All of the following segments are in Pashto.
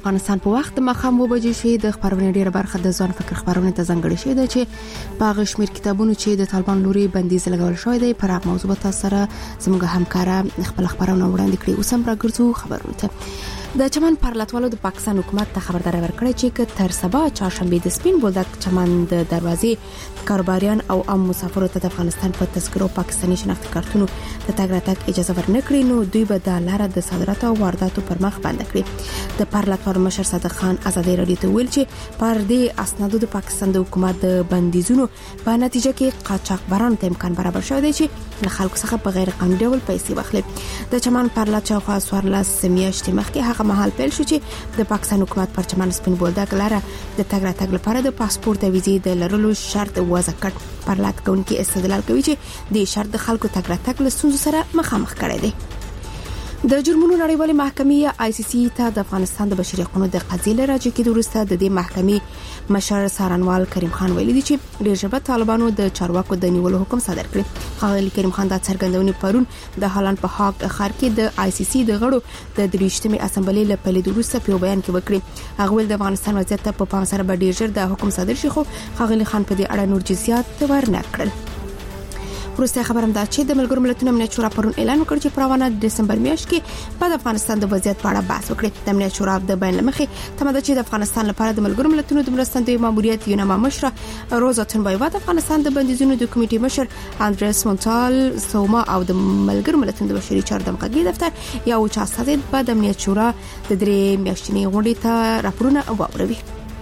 افغانستان په وخت مخام وبجې شي د خبرونه ډیره برخه د ځان فکر خبرونه ته ځانګړې شي د چې په غشمیر کتابونو چې د طالبان لوري بندیز لګول شوی دی پر هغه موضوع تاسو سره زموږ همکاره خپل خبرونه وړاندې کړي. اوس هم راګرځو خبرونه ته. د چمن پرلطوالو د پاکستان حکومت ته خبرداري ورکړه چې تر سبا چهارشنبه د سپین بولدک چمن د دروازې کاروباریان او عام مسافرو ته د افغانستان په تذکرو پاکستاني شناخت کارتونو د تګ راتګ اجازه ورنکړي نو دوی به د لار د صادراتو او وارداتو پر مخ بند کړي. د پرلطوالو مشر صادق خان ازادي رادیو ته ویل چې پر دې اسنادو د پاکستان د حکومت د بندیزونو په نتیجه کې قاچاقبرانو ته امکان برابر شوی دی چې له خلکو څخه په غیر قانوني ډول پیسې واخلي. د چمن پرلط شاوخوا 14 میاشتې مخکې هغه مهال پیل شو چې د پاکستان حکومت پر چمن سپین بولدک لاره د تګ راتګ لپاره د پاسپورت او ویزې د لرلو شرط وضع کړ. پرلط کوونکي استدلال کوي چې د شرط د خلکو تګ راتګ له ستونزو سره مخامخ کړي دي. د جرمونو نړیوالې محکمې آی سی سی ته د افغانستان د بشري حقوقو د قضیې لراجع کېدو وروسته د دې محکمې مشر سارنوال کریم خان ویلي دی چې ډېر ژر طالبانو د چارواکو د نیولو حکم صادر کړ. ښاغلي کریم خان دا څرګندونې پرون د هالند په هاګ ښار کې د آی سی سی د غړو د 23مې اسمبلې له پیلېدو وروسته په بیان کې وکړي. هغه ول د افغانستان وضعیت په پام سره به ډېر ژر د حکم صادر شي خو ښاغلي خان په دې اړه نور جزئیات ورنه کړل. وروسته خبرم دا چې د ملګرو ملتونو امنیت شورا پرون اعلان وکړ چې په روانه دسمبر میاشت کې په افغانستان د وضعیت په اړه بحث وکړي. د امنیت شورا د بیان لمخې تمه ده چې د افغانستان لپاره د ملګرو ملتونو د مرستندوی ماموریت یوناما مشره روزا تنبایوا د افغانستان د بندیزونو د کمیټې مشر اندرس مونټال سوما او د ملګرو ملتونو د بشري چارو د مقاګي دفتر یو چا استاد په د امنیت شورا د 3 میاشتنی غونډې ته راپورونه واوروي.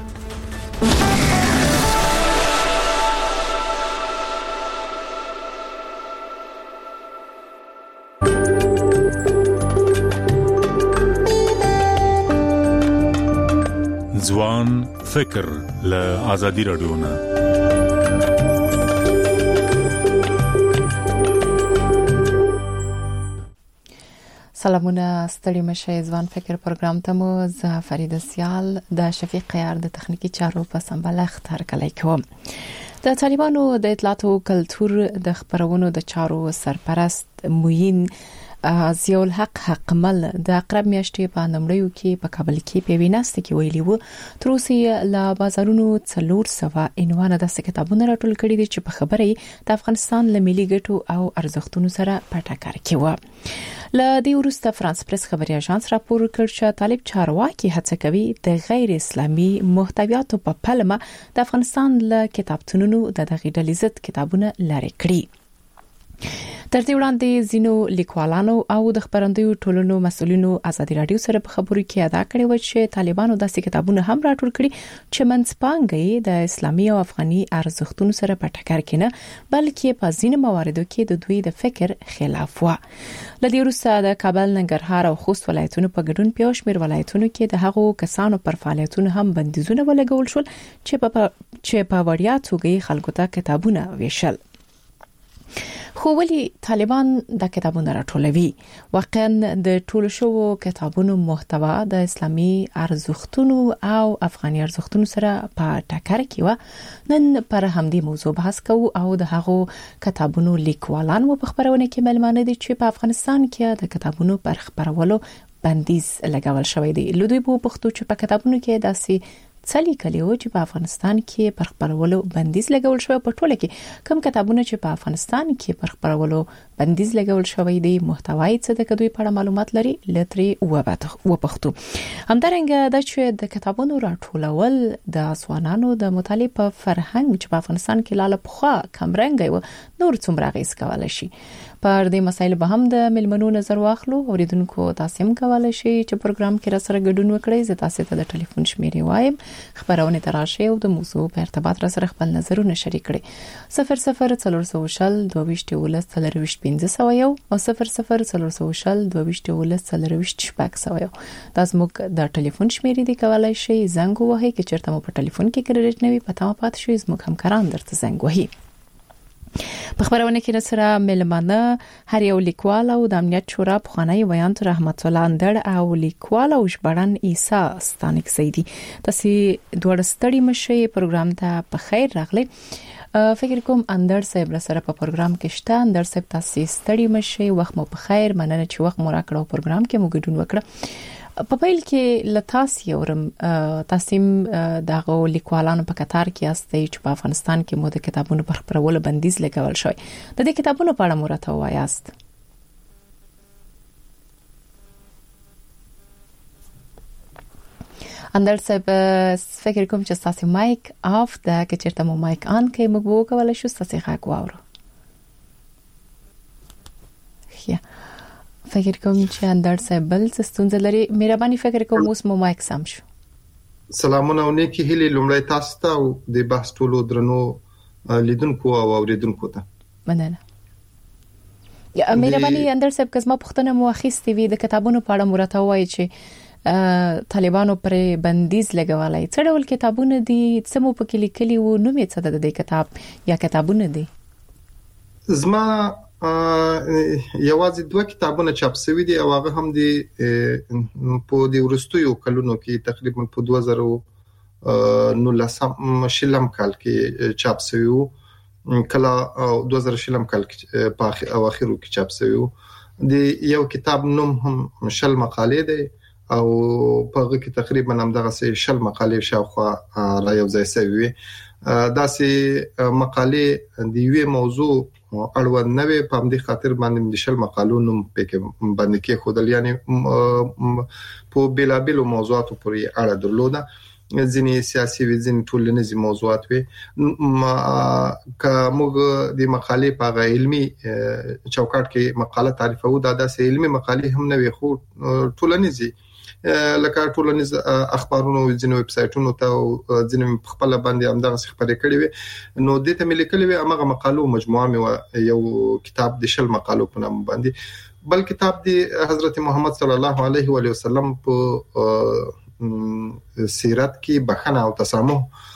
ځوان فکر له آزادي رادیو نه. سلامونه ستړي مشه ځوان فکر پروګرام ته مو زه فریده سیال د شفیق قیار د تخنیکی چارو په سمبالښت هرکلی کوم. د طالبانو د اطلاعات او کلتور د خبرونو د چارو سرپرست موین ضیاء الحق حقمل د اقرب میاشتې په نمړیو کې په کابل کې په ویناسته کې ویلي وو تر اوسه لا بازارونو 400 عنوان د کتابونو راټول کړي دي چې په خبرې د افغانستان له ملي ګټو او ارزښتونو سره په ټکر کې و. له دې وروسته فرانس پریس خبري اژانس راپور کړ چې طالب چارواکي هڅه کوي د غیر اسلامي محتویاتو په پلمه د افغانستان له کتابتونونو د دغه ډلې ضد کتابونه لري کړي. تر دې وړاندې زینو لیکوالانو او د خبرندوی ټولنو مسؤلینو ازادي رادیو سره په خبرو کې ادا کړی و چې طالبانو داسې کتابونه هم راټول کړي چې منځپانګې د اسلامي او افغاني ارزښتونو سره په ټکر کې نه بلکې په ځینو مواردو کې د دوی د فکر خلاف و. لدې وروسته د کابل، ننګرهار او خوست ولایتونو په ګډون په شمیر ولایتونو کې د هغو کسانو پر فعالیتونو هم بندیزونه ولګول شول چې په وړیا توګه خلکو ته کتابونه ویشل. خو ولی طالبان د کتابونو راټولوي؟ واقعا د ټولو شو کتابونو محتوا د اسلامي ارزښتونو او افغاني ارزښتونو سره په ټکر کې و. نن پر همدې موضوع بحث کوو او د هغو کتابونو لیکوالان و په خبرونه کې ملمانه دي چې په افغانستان کې د کتابونو پر خبرولو بندیز لګول شوی دی. لودوی په پښتو چې په کتابونو کې داسې څلي کلیو چې په افغانستان کې پر خبرولو بندیز لګول شوی په ټوله کې کوم کتابونه چې په افغانستان کې پر خبرولو بندیز لګول شوی دی محتوای څه د کدوې په اړه معلومات لري لتري و پښتو. همدارنګه د چې د کتابونو راټولول د ځوانانو د مطالعې په فرهنګ چې په افغانستان کې لاله پخوا کمرنګي و نور څومره غیس کولای شي. پر دې مسایل به هم د ملمنو نظر واخلو. اوریدونکو تاسو هم کولای شئ چې پروګرام کې را سره ګډون وکړئ. زه تاسو ته د ټلیفون شمیرې وایم خبرونه تراشه او د موضوع په ارتباط را سره خپل نظرونه شریک کړئ. 0040 22 1500 او 0040 22 1500 دا زموږ د ټلیفون شمیرې دی. کولای شئ زنګ ووهئ چې چیرته مو په ټلیفون کې کریډټ نه وي پته پات شي زموږ همکاران درته زنګ وهي. په خبرونه کې سره ملمانه هر یو لیکوال او د امنیت شورا پخوانی ویانت رحمت الله اندړ او لیکوال او ژباړن عیسی ستانک زیدی. تاسو دوه ستړي مشه پروګرام ته په خیر راغلی. فکر کوم اندړ صاحب سره په پروګرام کې شته. اندړ صاحب تاسو ستړي مشه وخت مو په خیر. مننه چې وخت مو راکړو پروګرام کې مو ګډون وکړه. په پیل کې لتاسي اورم تاسیم دغه لیکوالانو په قطار کې استي چې په افغانستان کې مو د کتابونو پر خپرولو بندیز لګول شوی د دې کتابونو په اړه مرته وایاست. اندر صاحب فکر کوم چې تاسو مایک اف دا کې چیرته مو مایک آن کې موږ وکولای شو تاسو غږ واورو. فکر کوم چې اندر صاحب بل څه ستونزه لري. مهرباني فکر کوم اوس مو مایک سم شو. سلامونه او نیکی هیله لومړی تاسو ته او د بحث ټولو درنو لیدونکو او اوریدونکو ته. مننه. یا مهرباني اندر صاحب کزما پښتنه مو اخیستې وي د کتابونو په اړه مرته وایي چې طالبانو پر بندیز لګولای. څه ډول کتابونه دي؟ څه مو په کې لیکلي وو؟ نو مې څه د دې کتاب یا کتابونه دي؟ زما یوازې دوه کتابونه چاپ شوي دي او هغه هم د په د ورستیو کلونو کې تقریبا په 2019 شلم کال کې چاپ شوی وو. کله 2000 کال کې په اواخرو کې چاپ شوی وو. د یو کتاب نوم هم شل مقالې دی او په هغه کې تقریبا هم دغه 60 مقالې شاوخوا را یو ځای شوی. دا سه مقالې د یوې موضوع اړوند نه وي په همدې خاطر باندې د شل مقالو نوم پکې باندې کې خودل یعنی په بلابلو موضوعاتو پورې اړه درلوده. ځینې سیاسي وي ځینې ټولنیزي موضوعات وي. کومه د مقالې په علمي چوکاټ کې مقاله تعریفو دا د علمي مقالې هم نه وي خو ټولنیزي لکه ټولنیز اخبارونو ځینې ویب سټونو ته ځینې خپل باندې همدغه خبرې کړې وي. نو د ته ملي کړي وي هغه مقالو مجموعه مې یو کتاب د شل مقالو په نام باندې بل کتاب دی حضرت محمد صلی الله علیه و وسلم په سیرت کې بخښنه او تسامح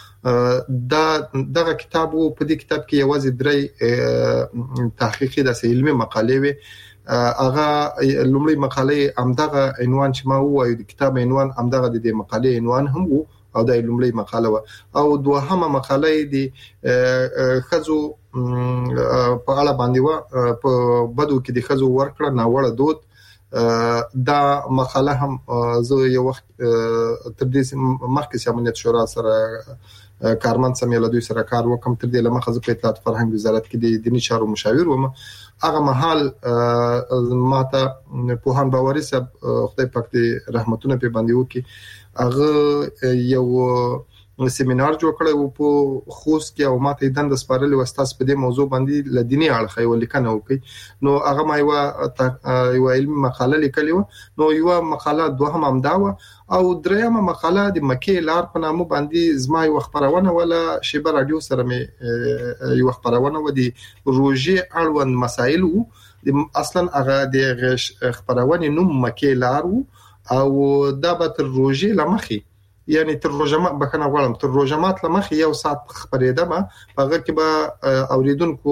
دغه کتاب په دې کتاب کې یوازې درې تحقیقي د علمي مقالې وي. هغه لومړی مقاله همدغه عنوان چې ما وایي د کتاب عنوان همدغه د مقالې عنوان هم وو او د لومړی مقاله و او دوهمه مقاله د خزو په اړه باندې و په بدو کې د خزو ورکړه ناوړه دود. دا مقاله هم زه یو وخت تر دې مخکې امنیت شورا سره کارمن سمیل دوی سره کار وکم تر دې لمخه زه په اطلاعات فرهنګ وزارت کې د دینی چارو مشاور وم. هغه مهال ماته پوهان باوري صاحب خدای پاک دې رحمتونه په باندې وکي هغه یو سیمینار جوړ کړی و په خوست کې او ماته دند سپارلې وستاس په دې موضوع باندې لدینی اړخ یو لیکنه وکي. نو هغه ما یو علمي مقاله لیکلی و. نو یو مقاله دوهم هم دا و او دریمه مقاله د مکه لار په نامه باندې زما یو خبرونه ولا شیبه رادیو سره مې یو خبرونه و دي روجي اړوند مسائل وو. اصلا هغه د خبرونه نوم مکه لار وو او دا به تر روجي لمخي یعنی تر روزمات بکنه غواړم تر روزمات لمخ یو ساعت خبرېده ما هغه کې به اوریدونکو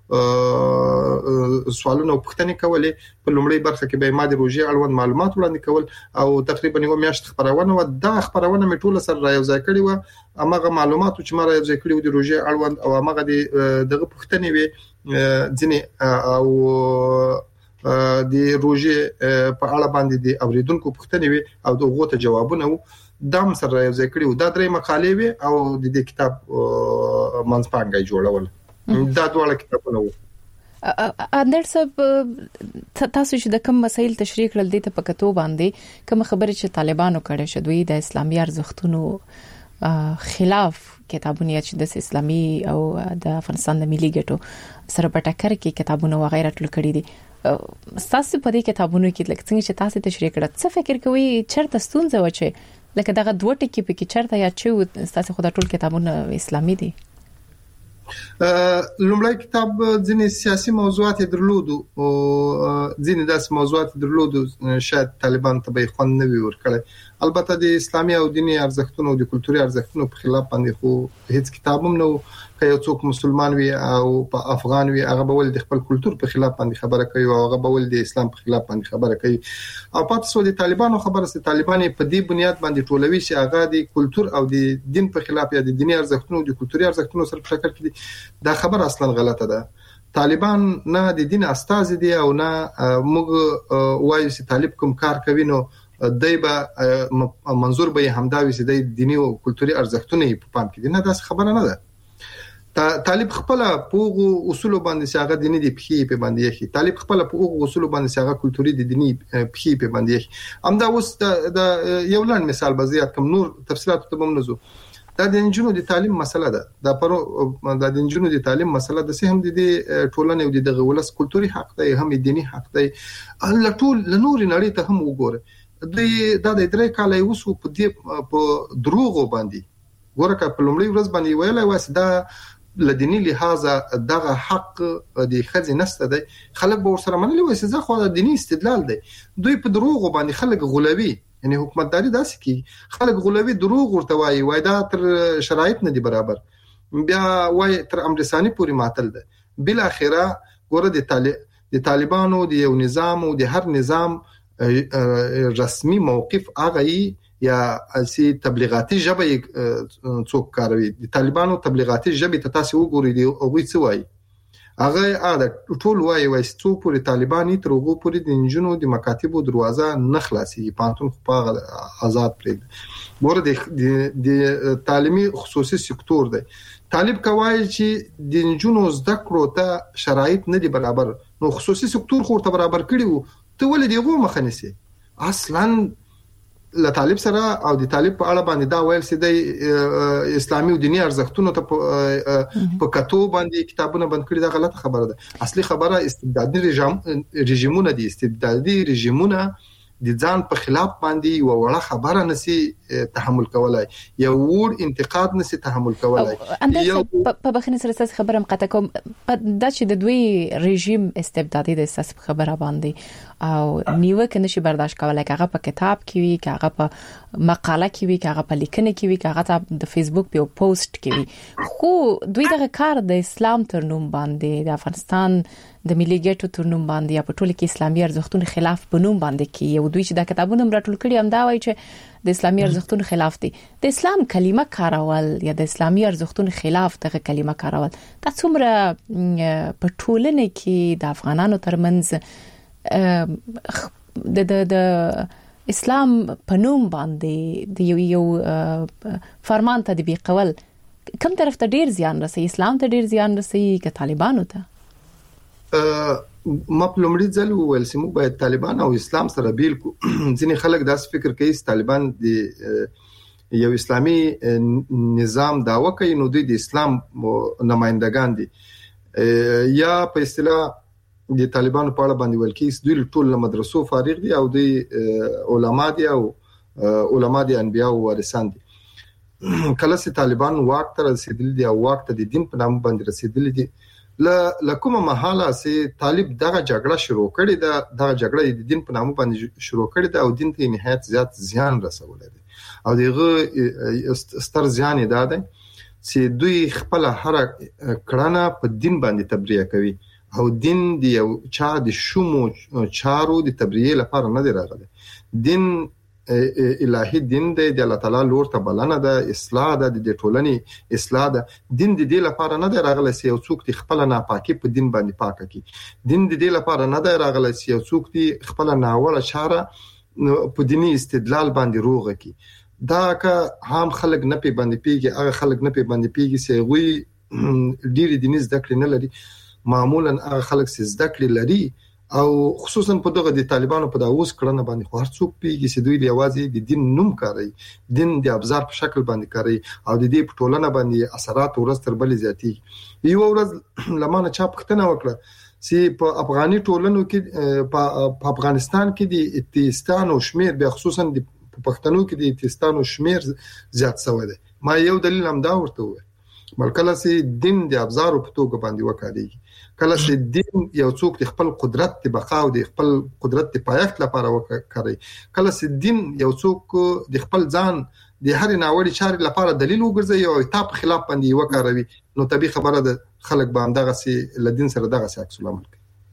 سوالونه او پوښتنې کولې. په لومړی برخه کې به ما د روزي اړوند معلومات وړاندې کول او تقریبا یو میاشت خبرونه و دا خبرونه مې ټول سره رايو ځای کړی و. هغه معلومات چې ما رايو ځای کړی و د روزي اړوند او هغه دغه پوښتنې وي ځینې او د روزي په اړه باندې د اوریدونکو پوښتنې وي او دغه ته جوابونه و. دام سره یو ځای کړیو. دا درې مقالې وي او د دې کتاب منځپانګه جوړول. دا ډول کتابونه وو. اندر صاحب تاسو چې د کوم مسایل تشریح کړل دي ته په کتو باندې کوم خبره چې طالبانو کړي شوی د اسلامي ارزښتونو خلاف کتابونه چې د اسلامي او د افغانستان د ملي ګټو سره په ټکر کې کتابونه وغیرہ ټول کړي دي. تاسو په دې کتابونو کې لکه څنګه چې تاسو تشریح کړل څه فکر کوئ چیرته ستونزه و چې لکه دغه دوه ټکي په کې چیرته یا چې تاسو خو د ټول کتابونه اسلامي دي؟ لومړی کتاب ځینې سیاسي موضوعات درلودو او ځینې داس موضوعات درلودو شاید طالبان ته به خوند نه وي ورکړي. البته د اسلامي او دینی ارزښتونو او د کلتوري ارزښتونو په خلاف باندې خو هیڅ کتاب هم نو که یو څوک مسلمان وي او په افغان وي هغه به ول د خپل کلتور په خلاف باندې خبره کوي او هغه به ول د اسلام په خلاف باندې خبره کوي. او پاتې سو د طالبانو خبره سي طالبان په دې بنیاد باندې ټولوي چې هغه د کلتور او د دین په خلاف یا د دینی ارزښتونو او د کلتوري ارزښتونو سره په ټکر کې دي. دا خبره اصلا غلطه ده. طالبان نه د دین استاذ دي او نه موږ وایو چې طالب کوم کار کوي نو دایبه منظور به همداوي چې د دینی او کلتوري ارزښتونه په پام کې دي. نه دا خبره نه ده. طالب خپل په اصول باندې څنګه دیني دي په باندې یې طالب خپل په اصول باندې څنګه کلتوري دي دیني په باندې یې هم دا اوس د یو لاند مثال بزیات کوم نور تفصيلات ته هم نزو. دا د انجونو د تعلیم مسله ده. د انجونو د تعلیم مسله د سهم د ټولنې او د غولس کلتوري حق دی هم دینی حق دی. لټول لنور نړۍ ته هم وګوره. د درې کال یوسو په دروغ باندې ورکه په لومړي ورځ باندې ویلای واسه دا لدینی لحاظه دغه حق د خځې نسته دی. خلک به ورسره منلي وایي چې خو د دینی استدلال دی. دوی په دروغ باندې خلک غولوي. یعنی حکومتداري داسې کی خلک غولوي دروغ ورته وایي دا تر شرایط نه دي برابر. بیا وایي تر امرسانی پوری ماتل ده. بل اخره ګوره د طالبانو د یو نظام او د هر نظام رسمي موقف هغه یا اسی تبلیغاتي ژبه څوک کاروي. د طالبانو تبلیغاتي ژبه ته تاسو وګورئ دی او وی څه وایي هغه ټول وایي څوک پوری طالباني تر هغه پوری د انجونو د مکاتبو دروازه نه خلاصي پانتون خو آزاد پرې ګوره د تعلیمي خصوصي سکتور دی. طالب کوي چې د انجونو زده کړو ته شرایط نه دي برابر نو خصوصي سکتور خو ته برابر کړي ته ولې دیغه مخنسي اصلا له طالب سره او د طالب په اړه باندې دا ویل سي د اسلامي او دینی ارزښتونو ته په کتو باندې کتابونه بند کړي دا غلطه خبره ده. اصلي خبره استبدادي رژیمونه دي. استبدادي رژیمونه د ځان په خلاف باندې یو وړه خبره نسی تحمل کولای یو ور انتقاد نسی تحمل کولای. یو په بخنه سره خبره مقاطع کوم دا چې د دوی رژیم استبدادي د اساس خبره باندې او نیوکه نشي برداشت کولای. هغه په کتاب کې وي هغه په مقاله کې وي هغه په لیکنه کې وي هغه د فیسبوک په پوسټ کې وي. خو دوی دغه کار د اسلام تر نوم باندې د افغانستان د ملي ګټو تر نوم باندې یا په ټوله کې اسلامي ارزښتونو خلاف بنوم باندې کې یو دوی چې د کتابونو راټول کړي هم دا وایي چې د اسلامي ارزښتونو خلاف دي. د اسلام کلمه کارول یا د اسلامي ارزښتونو خلاف دغه کلمه کارول دا څومره په ټولنه کې د افغانانو ترمنځ د اسلام په نوم باندې د یو فرمان تطبیق کول کوم طرف ته ډیر زیان رسي؟ اسلام ته ډیر زیان رسي که طالبانو ته؟ ما په لومړي ځل وویل چې موږ باید طالبان او اسلام سره بیل کو. ځینې خلک داس فکر کوي چې طالبان د یو اسلامي نظام داوا کوي نو د اسلام نمائندگان دي یا په اصطلاح د طالبانو په اړه باندې ویل کیږي دوی ټول مدرسو فارغ دي او د علما دي او علما دي انبیا او وارثان دي. کله چې طالبان واک ته رسیدل دي او واک ته د دین په نام باندې رسیدل دي لکه مهاله سي طالب دغه جګړه شروع کړې ده. دغه جګړه د دین په نامه باندې شروع کړې ده او دین ته نهایت زیات زیان رسولی دی او دغه ستر زیان یې ده چې دوی خپل هر کړنه په دین باندې تبرئه کوي او دین دی یو چا د شومو چارو د تبرئه لپاره نه دی راغلی. دین الهي دین دی د الله تعالی لور ته بلنه ده اصلاح ده د ټولنې اصلاح ده. دین د دې لپاره نه دی راغلی چې یو څوک د خپل ناپاکي په دین باندې پاکه کی. دین د دې لپاره نه دی راغلی چې یو څوک د خپل ناوړه چاره په دینی استدلال باندې روغه کی. دا که هم خلک نه پی باندې پیږي هغه خلک نه پی باندې پیږي چې غوي ډیر دیني زده کړې نه لري. معمولا هغه خلک چې زده کړې لري او خصوصا په دغه د طالبانو په داوس کړنه باندې خو هر څوک پیږي چې دوی لیوازي د دین نوم کاروي دین د ابزار په شکل باندې کاروي او د دې په ټولنه باندې اثرات ورځ تر بلې زیاتی. یو ورځ لمانه چا پختنه وکړه چې په افغاني ټولنو کې په افغانستان کې د اتیستانو شمیر به خصوصا د پښتنو کې د اتیستانو شمیر زیات شوی دی. ما یو دلیل هم دا ورته وای بلکې چې دین د ابزار په توګه باندې وکړي کله چې دین یو څوک د خپل قدرت د بقا او د خپل قدرت د پایښت لپاره وکړي کله چې دین یو څوک د خپل ځان د هر ناوړي چارې لپاره دلیل وګرځي او ایتاب خلاف باندې وکړي نو طبيعي خبره ده خلک باندې دغه سي لدین سره دغه سي عکس العمل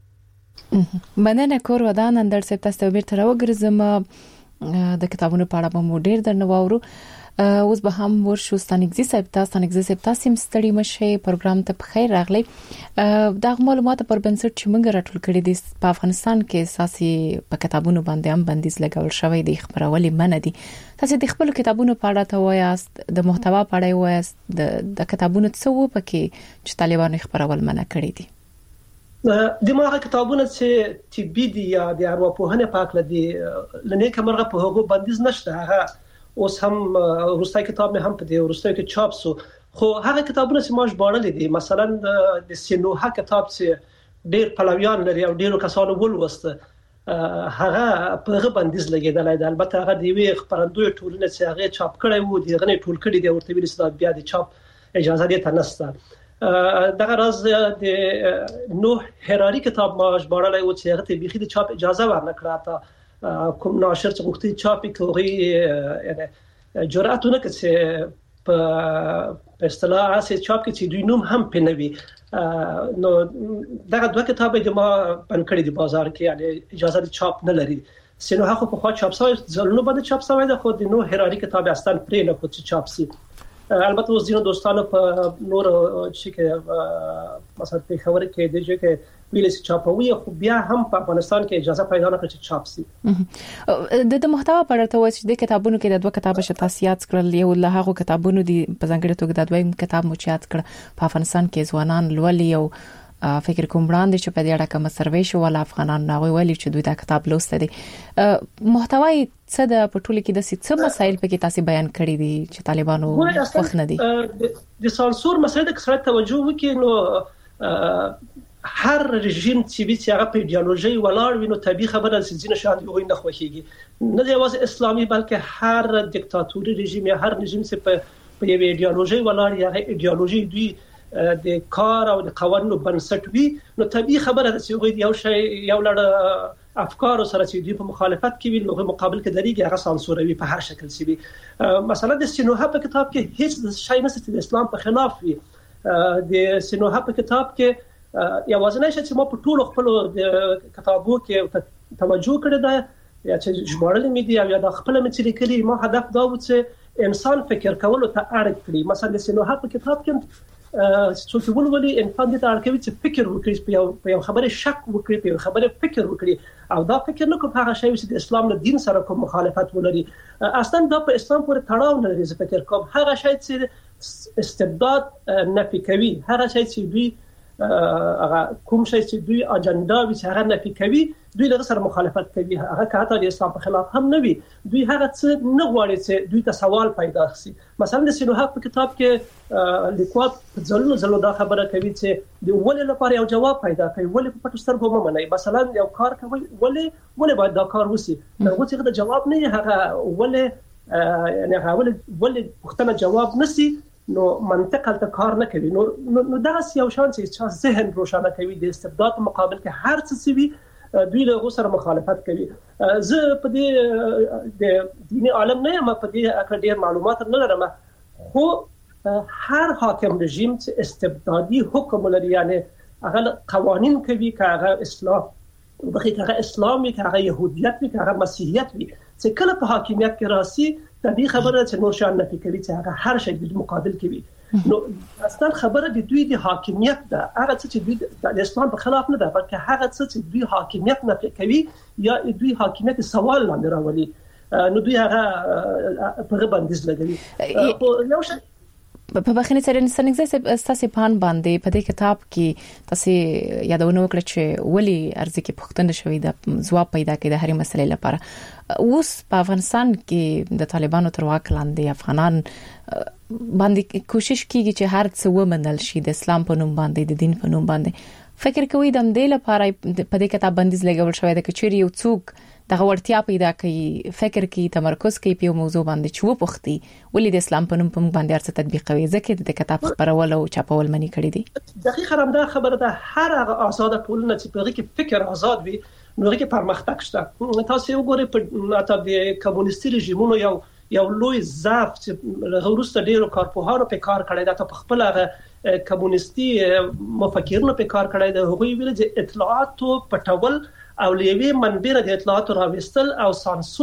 کوي. مننه کور ودان اندر سپتاستو بیرته راوګرځم د کتابونو په اړه به مو ډیر درنه واورو. اوس به هم ورشو ستانګزي صاحب تاسو ستړي مشه پروګرام ته بخیر راغلی. دا معلومات پر بنسټ چې موږ راټول کړي دي په افغانستان کې اساسي په کتابونو باندې هم بندیز لګول شوی دی خبرولې من دي. تاسو د خپل کتابونو په اړه ته وایاست د محتوا په اړه وایاست د کتابونو څه و پکې چې طالبانو خبرول منع کړی دي؟ د ماغه کتابونه چې طبي دي یا د ارواپوهنې په اړه دي لنه کومه په هغه بندیز نشته. هغه اوس هم روستای کتاب مې هم په دې روستای کې چاپ سو، خو هغه کتابونه چې ما ژباړل دي مثلا د سینوها کتاب چې ډېر پلویان لري او ډېرو کسانو ولوسته هغه په هغه بندیز لګیدل دی. البته هغه دی وی خبرندوی ټولنه چې هغه چاپ کړی وو دی غنې ټول کړی دی ورته ویل چې بیا د چاپ اجازه دی تنسته. دغه راز د نوح هراری کتاب ما ژباړل او چې هغه ته بيخي د چاپ اجازه ورنکړه تا کوم ناشر چې غوښتي چاپ کوي یعنی جرأت نه کوي په اصطلاح اساس چاپ کې چې دوی نوم هم پنوي. نو دغه دوه کتابه د ما بن کړی د بازار کې یعنی اجازه د چاپ نه لري. سینوها خو په خوا چاپ شوی ځلونو باندې چاپ شوی د خو د نوح هراری کتاب اصلا پرې نه کوي چې چاپ شي. البته اوس ځینو دوستانو په نور چې مثلا په خبره کې د چې ویل چې چاپوي خو بیا هم په افغانستان کې اجازه پیدا نه کړي چې چاپ شي. د محتوا په اړه ته وایي چې د کتابونو کې د دوه کتابه شتاسيات کړل یو له هغه کتابونو دی په ځانګړي توګه د دویم کتاب مچات کړ په افغانستان کې ځوانان لولي او فکر کوم وړاندې چې په دې اړه کوم سروې شو ول افغانان ناوي ویلي چې دوی دا کتاب لوسته دي. محتوای څه د پټول کې د څه مسایل په کې تاسو بیان کړی دي چې طالبانو وخت نه دي د سانسور مسایل کې سره توجه وکړي. نو هر رژیم چې هغه په ایدئولوژي ولاړ وي نو طبيعي خبره چې ځینې شان یو نه خوښيږي نه دی واز اسلامي بلکې هر دیکتاتوري رژیم یا هر رژیم چې په یو ایدئولوژي ولاړ یا ایدئولوژي دوی د کار او د قوانینو بنسټ وي نو طبيعي خبره ده چې یو شی یو لړ افکار سره چې دوی په مخالفت کې وي نو مقابل کې درېږي هغه سانسوروي په هر شکل شي. مثلا د سینوها په کتاب کې هیڅ شی نشته چې د اسلام په خلاف وي. د سینوها په کتاب کې یوازینی شی چې ما په ټولو خپل کتابو کې توجه کړی دا یا چې ژباړل مې دي او یا د خپل مې چې لیکلي ما هدف دا و چې انسان فکر کولو ته اړ کړي. مثلا د سینوها په کتاب کې څوک ولولي انسان دې ته اړ کوي چې فکر وکړي په یو خبره شک وکړي په یو خبره فکر وکړي او دا فکر نه کوي هغه شی چې د اسلام له دین سره کوم مخالفت ولري. اصلا دا په اسلام پورې تړاو نه لري. فکر کوم هغه شی چې استبداد نفي کوي هغه شی چې دوی هغه کوم شی چې دوی اجنډا وي چې هغه نفي کوي دوی له سره مخالفت کوي هغه کاته د اسلام په خلاف هم نه وي. دوی هغه څه نه غواړي چې دوی ته سوال پیدا شي. مثلا د سینوها په کتاب کې لیکوال ځلونو دا خبره کوي چې د ولې لپاره یو جواب پیدا کوي ولې په پټو سترګو ممنه مثلا یو کار کوي ولې باید دا کار وشي نو چې دا جواب نه هغه ولې یعنی هغه ولې پوښتنه جواب نشي نو منطق ته کار نه کوي. نو دا یو شان چې ذهن روښانه کوي د استبداد مقابل کې هر څه سوي دوی له سره مخالفت کوي. زه په دې د دیني عالم نه یم په دې اکر ډیر معلومات نه لرم خو هر حاکم رژیم چې استبدادي حکم لري یعنی هغه قوانین کوي که هغه اسلام وي که هغه يهودیت وي که هغه مسیحیت وي چې کله په حاکمیت کې راسي طبيعي خبره چې نور شان نه کوي چې هغه هر شی د مقابل کوي. نو اصلا خبره د دوی د حاکمیت ده هغه چې دوی د اسلام په خلاف نه ده بلکې هغه چې دوی حاکمیت نه کوي یا دوی حاکمیت سوال لاندې راولي نو دوی هغه په بندیز لګوي. یو شی په بخښنې سره ستاسو پان باندې په دې کتاب کې تاسو یادونه وکړه چې ولی ارزه کې پوښتنه شوې ده ځواب پیدا کړي د هرې مسلې لپاره. اوس په افغانستان کې د طالبانو تر واک لاندې افغانان باندې کوشش کیږي چې هر څه ومنل شي د اسلام په نوم باندې د دین په نوم باندې. فکر کوي د دې لپاره په دې کتاب بندیز لګول شوی دی چې یو څوک دغه ورتیا پیدا کوي فکر کوي تمرکز کوي په موضوع باندې چې و پوښتي ولې د اسلام په نوم باندې ارڅ تطبیق کوي ځکه د کتاب خبرول او چاپول منی کړی دي. دقیقاً همدا خبره ده هر هغه آزاد ټولنه چې په کې فکر آزاد وي نو هغه پرمختګ شته. تاسو وګورئ په د کمونیستي رژیمونو یو لوی ضعف چې غوړسته ډیرو کارپوهانو په کار کړی دا په خپل هغه کمونیستي مفکرینو په کار کړی دا هغوی ویل چې اطلاعات پټول او لیوي منبر د اطلاعات راوستل او سانسور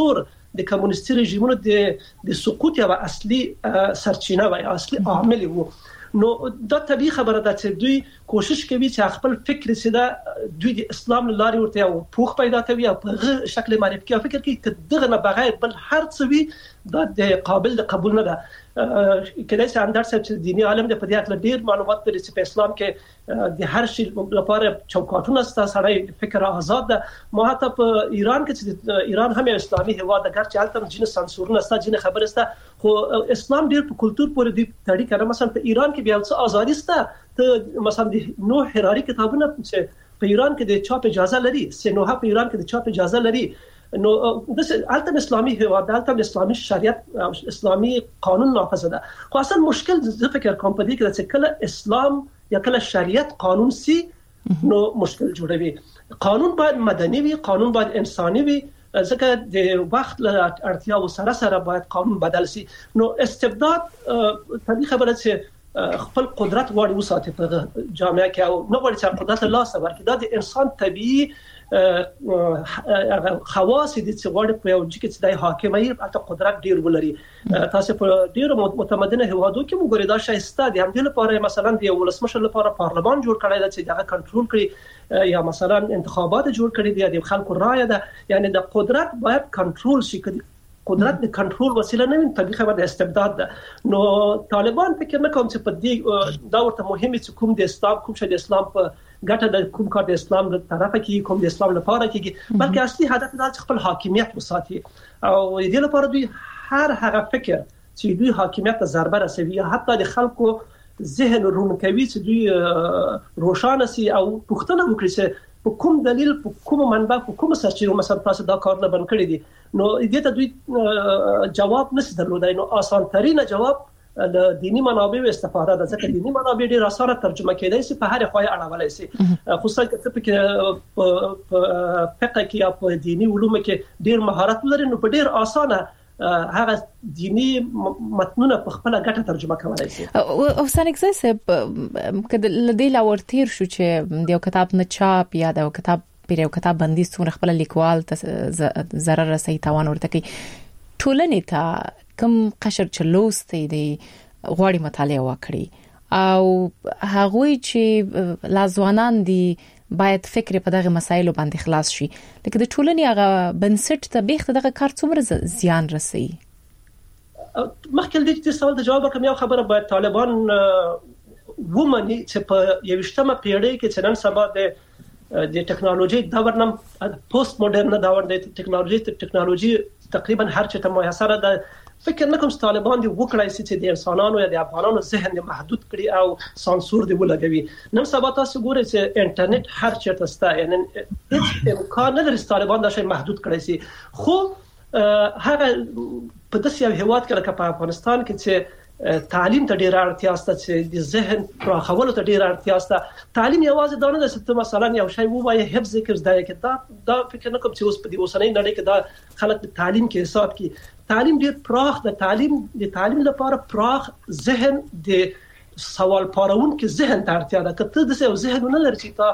د کمونیستي رژیمونو د سقوط یو اصلي سرچینه و یا اصلي عامل وو. نو دا طبيعي خبره ده چې دوی کوشش کوي چې خپل فکر سیده دوی د اسلام لارې ورته او پوښ پیدا کوي او په شکل معرفي کوي فکر کوي چې دغه نه بغیر بل هر څه وي دا د قابل د قبول نه ده. کله چې اندر صاحب چې دینی عالم د په دې اړه ډیر معلومات لري چې په اسلام کې د هر شي لپاره چوکاټونه ستاسو سره فکر آزاد ده. ما حتی په ایران کې چې ایران هم اسلامي هوا ده ګر چې البته جن سانسورونه ست جن خبره ست خو اسلام ډیر په کلچر پورې دی تړي کړه. مثلا په ایران کې بیا څه ازادي ست ته مثلا د نوح حراری کتابونه چې په ایران کې د چاپ اجازه لري سنوها په ایران کې د چاپ اجازه لري. نو د البته اسلامي هوا د البته اسلامي شریعت او اسلامي قانون نافذ ده. خو اصل مشکل زه فکر کوم په دې کې چې کله اسلام یا کله شریعت قانون سي نو مشکل جوړوي. قانون باید مدني وي، قانون باید انساني وي، ځکه د وخت له اړتیاو سره باید قانون بدل سي. نو استبداد طبيعي خبره چې خپل قدرت واړي وساتي په جامعه کې او نه غواړي چې قدرت له لاس ورکړي. دا د انسان طبيعي خواص دي چې غواړي په یو ځکه چې د حاکمۍ په قدرت ډیر ولري. تاسو په ډیرو متمدنه هوادو کې موږ دا شایسته دي هم د لپاره مثلا د ولسمشر لپاره پارلمان جوړ کړی دی چې دا کنټرول کړي یا مثلا انتخابات جوړ کړي دي د خلکو رائے ده. یعنی د قدرت باید کنټرول شي. قدرت د کنټرول وسیله نه وي طبيعي خبره د استبداد ده. نو طالبان فکر نه کوم چې په دې دا ورته مهمه چې کوم د اسلام کوم چې د اسلام په ګټه د کوم کار د اسلام له طرفه کې کوم د اسلام لپاره کې بلکې اصلي هدف دا چې خپل حاکمیت وساتي او دې لپاره دوی هر هغه فکر چې دوی حاکمیت ته ضربه رسوي حتی د خلکو ذهن رونکوي چې دوی روشانه سي او پوښتنه وکړي چې په کوم دلیل په کوم منبع په کوم سرچینه مثلا تاسو دا کار نه بند کړی دي. نو دې ته دوی جواب نشي درلودای. نو آسان ترين جواب د دینی منابع استفاده ده ځکه دینی منابع ډیر اسانه ترجمه کېدای شي په هر خوا یې اړولای شي. خصوصا چې په فقه کې یا په دینی علوم کې ډیر مهارت لري نو په ډیر اسانه هغه دینی متنونه په خپل ګټه ترجمه کولای شي. او سانګزای صاحب کله لدی لا ورتیر شو چې د یو کتاب نه چاپ یا د کتاب پر یو کتاب باندې څونه خپل لیکوال ته ضرر رسي تاوان ورته کوي. ټولنې ته کوم قشر چلوستي دي غواړي مطالعه وکړي او هغوی چې لازوانان دي باید فکر په دغه مسایلو باندې خلاص شي. لکه د ټولنې هغه بنسټ ته بیخته دغه کار څومره زیان رسي. مخکې د دې سوال د جواب کوم یو خبره باید طالبان ومني چې په 21مه پیړۍ کې چې نن سبا د ټکنالوژي دور نم پوسټ مدرن دور د ټکنالوژي تقریبا هر چا ته میسر ده. فکر نه کوم چې طالبان دی وکړای شي چې د انسانانو یا د افغانانو ذهن محدود کړي او سانسور دی ولګوي. نن سبا تاسو ګورئ چې انټرنیټ هر چیرته ستا یعنی هیڅ امکان نه لري طالبان دا شی محدود کړي شي. خو هغه په داسې یو هیواد کې لکه په افغانستان کې چې تعلیم ته ډیر اړتیا شته چې د ذهن پراخولو ته ډیر اړتیا شته. تعلیم یوازې دا نه ده چې مثلا یو شی وایي حفظ کې زده کې دا فکر نه کوم چې اوس په دې اوسنۍ نړۍ کې دا خلک د تعلیم کې حساب کوي. تعلیم ډیر پراخ د تعلیم لپاره پراخ ذهن د سوال پارون کې ذهن ته اړتیا ده. کته د څه ذهن نه لري چې تا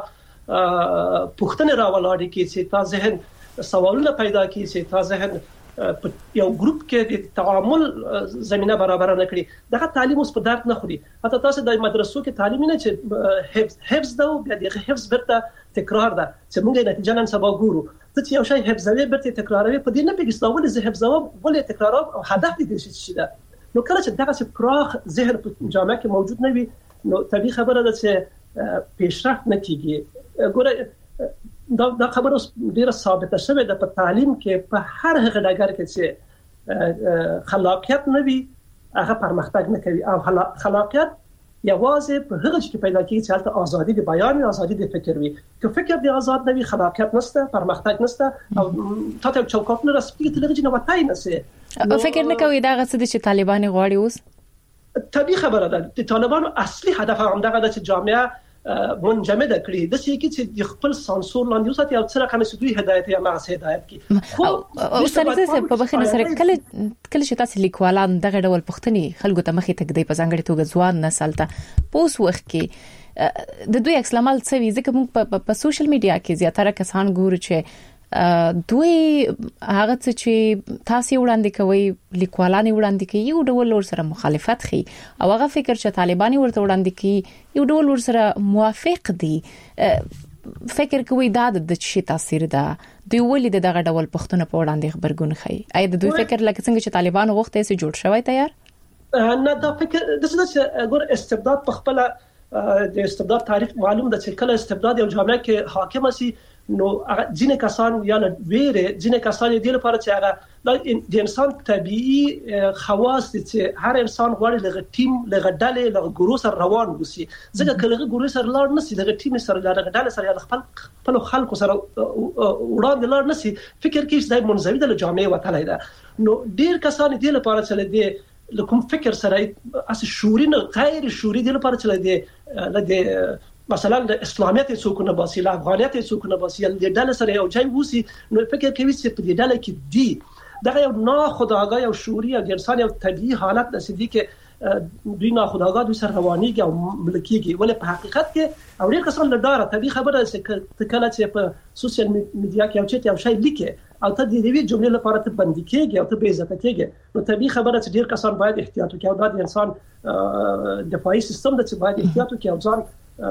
پوښتنه راولاړي کې چې تا ذهن سوالونه پیدا کوي چې تا ذهن یو ګروپ کې د تعامل زمينه برابر نه کړي. دغه تعلیم اوس په درد نه خوري. حتی تاسو د مدرسو کې تعلیم نه چې حفظ دا او بیا د حفظ برته تکرار ده چې موږ نتیجه نن سبا ګورو. ته یو شی حفظوي برته تکراروي په دې نه پیګستاول چې حفظوم ولې تکرار او هدف دې شي ده. نو کله چې دغه پراخ ذهن په جامعه کې موجود نه وي نو طبيعي خبره ده چې پیشرفت نه کیږي. ګوره دا خبره ډیره ثابته شوې ده په تعلیم کې په هر هغه ډګر کې چې خلاقیت نه وي هغه پرمختګ نه کوي او خلاقیت یوازې په هغه چې پیدا کیږي چې هلته ازادي د بیان او ازادي د فکر وي. که فکر دی آزاد نه وي خلاقیت نشته پرمختګ نشته او تاسو چوکاټ نه رسېږي ته لږ نه وتاي نه سي. فکر نه کوي دا غڅ چې طالبان غواړي اوس طبيعي خبره ده. د طالبانو اصلي هدف هم دغه د جامعه منجمده کړی د څه کې چې خپل سانسور لاندې وساتي او څه رقم سدوی هدایت یا مغز هدایت کی. خو سرزه په بخښنه سره کله چې تاسو لیکوالان دغه ډول پښتني خلکو ته مخې تک دی په ځانګړي توګه ځوان نسل ته پوس وخت کې د دوی عکس العمل څه وی ځکه موږ په سوشل میډیا کې زیاتره کسان ګورو چې دوی هغه چې تاسو وړاندې کوي لیکوالان وړاندې کوي یو ډول ور سره مخالفت خي او هغه فکر چې طالبان ورته وړاندې کوي یو ډول ور سره موافق دي فکر کوي دا د شي تاثیر ده دوی ولې دغه ډول پښتون په وړاندې خبرګون خي اې د دوی فکر لکه څنګه چې طالبان وخت یې جوړ شوی تیار نه دا فکر د څه ګور استبداد په خپل د استبداد تاریخ معلوم ده چې کله استبداد یو جامعه کې حاکم سي نو ځینې کسان یا ویره ځینې کسان د لپاره چې هغه د انسان طبيعي خواص دي چې هر انسان غواړي لږ ټیم لږ ډلې لږ ګروه سره روان وسی ځکه کله ګروه سره لاړ نسی لږ ټیم سره لږ ډلې سره خپل خلکو سره وړاندې لاړ نسی فکر کې چې د منځوي د جامعه وتلای ده نو ډیر کسان د لپاره چې د لکم فکر سره اس شوري نه غیر شوري د لپاره چې د مثلا د اسلامیت څوک نه باسي لا افغانیت څوک نه باسي د ډله سره یو ځای وسی نو فکر کوي چې په دې ډله کې دی دا یو نه خداګا یو شوري او د انسان یو طبيعي حالت د سدي کې دوی نه خداګا دوی سره روانيږي او ملکيږي ولې په حقیقت کې او ډیر کسان له ډاره طبيعي خبره چې کله چې په سوشل میډیا کې او چټ یو شی لیکي او ته د دې جملې لپاره ته بندي کېږي او ته به عزت کېږي نو طبيعي خبره چې ډیر کسان باید احتیاط وکړي او د انسان دفاعي سیستم د چې باید احتیاط وکړي او ځان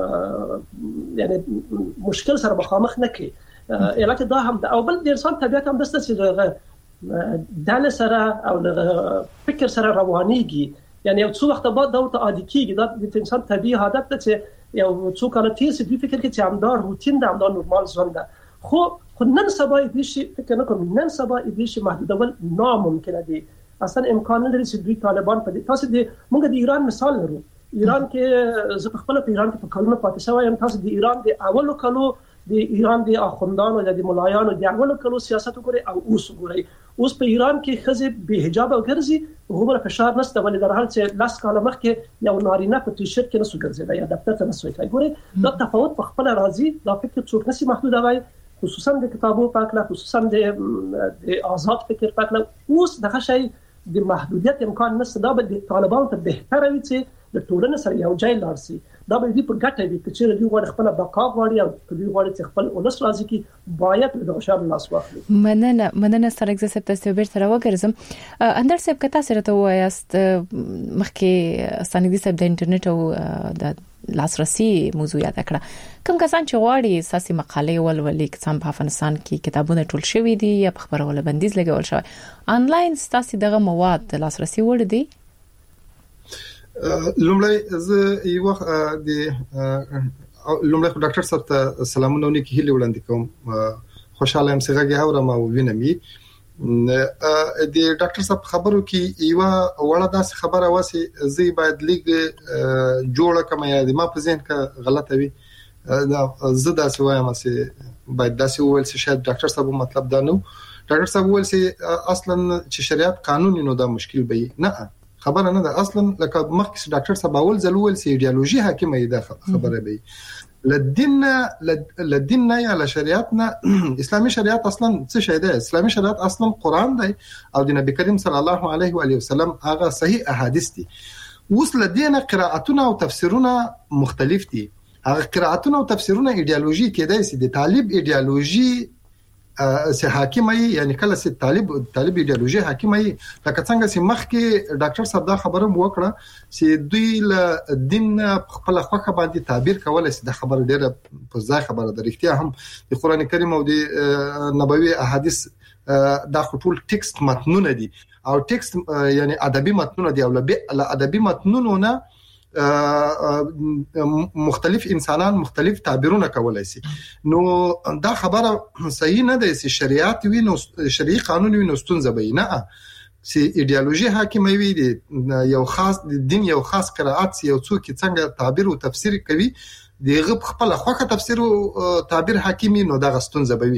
یعنی مشکل سره مخامخ نه کی البته دا هم او بل د انسان طبيعت هم دسته چې دل سره او فکر سره روانيږي یعنی یو څو وخت بعد دا ته عادي کیږي دا د انسان طبيعي عادت ته چې یو څو کال تیر سي فکر کې چې همدار روتین ده همدار نورمال ژوند ده خو نن سبا دې شي فکر نه کوم نن سبا دې شي محدودول ناممکن دي اصلا امکان نه لري چې دوی طالبان په تاسو د موږ د ایران مثال لرو ایران کې زه خپل په ایران کې په کلونو پاتې شوم یم تاسو د ایران د اولو کلو د ایران د اخوندانو د مولایانو د اولو کلو سیاست وګوري او اوس وګوري اوس په ایران کې خزه به حجاب او ګرځي هغه فشار نشته ولې در حال چې لاس کاله مخکې یو نارینه په ټي شرټ کې نسو ګرځي یا دفتر ته نسو ګوري دا تفاوت په خپل راځي دا فکر څوک نشي محدود وای خصوصا د کتابو پاکله خصوصا د آزاد فکر پاکله اوس دغه شی د محدودیت امکان نشته دا به طالبان ته بهتره وي چې د ټولنې سره یو ځای لارسي دا به دې په ګټه وي چې دوی غواړي خپل بقا غواړي او دوی غواړي چې خپل ولس راځي کې باید د شر لاس واخلي مننه سره اگزیسپ تاسو به تر وګرځم اندر سب کتا سره ته وایست مخکې سندي سب د انټرنیټ او د لاسرسي موضوع یاد کړه کوم کسان چې غواړي ساسي مقالې ولولي کسان په افغانستان کې کتابونه ټول شوي دي یا په خبرونه بندیز لګول شوی انلاین ساسي دغه مواد لاسرسي ور دي لومړی زه یو وخت د لومړی ډاکټر صاحب ته سلامونه ونکي هیله وړاندې کوم خوشاله یم چې هغه اورم او وینم د ډاکټر صاحب خبرو کې یو وړه داسې خبره واسي زی باید لیګ جوړه کما یا د ما په ذهن کې غلطه وي زه داسې وایم چې باید داسې وویل چې شاید ډاکټر صاحب مطلب دا نو ډاکټر صاحب وویل چې اصلا چې شریعت قانوني نو دا مشکل به نه خبره نه ده اصلا لکه مخکې ډاکټر صاحب اول ځل ویل چې ایدئولوژي حاکمه ده خبره به لدین نه یا شریعتنا اسلامي شریعت اصلا څه شی ده اسلامي شریعت اصلا قران دی او د نبی کریم صلی الله علیه و علیه وسلم هغه صحیح احادیث دي اوس لدین قراءتونه او تفسیرونه مختلف دي هغه قراءتونه او تفسیرونه ایدئولوژي کېدای شي د طالب ایدئولوژي سه حاکمي یعنی کله سه طالب ایدئولوژي حاکمي لکه څنګه چې مخکې ډاکټر صاحب دا خبره وکړه چې دوی له دین خپل خوخه باندې تعبیر کولای شي د خبره ډیره په ځای خبره د اړتیا هم د قران کریم او د نبوي احادیث دا ټول ټیکست متنونه دي او ټیکست یعنی ادبي متنونه دي او له ادبي متنونو نه مختلف انسانان مختلف تعبیرونه کولای شي نو دا خبره صحیح نه ده چې شریعت وي نو شرعي قانون وي نو ستونزه به نه چې ایدئولوژي حاکمه وي د یو خاص دین یو خاص قرائت یو څوک څنګه تعبیر او تفسیر کوي دغه خپل خوخه تفسیر او تعبیر حکیمی نو دغه ستونزه به وي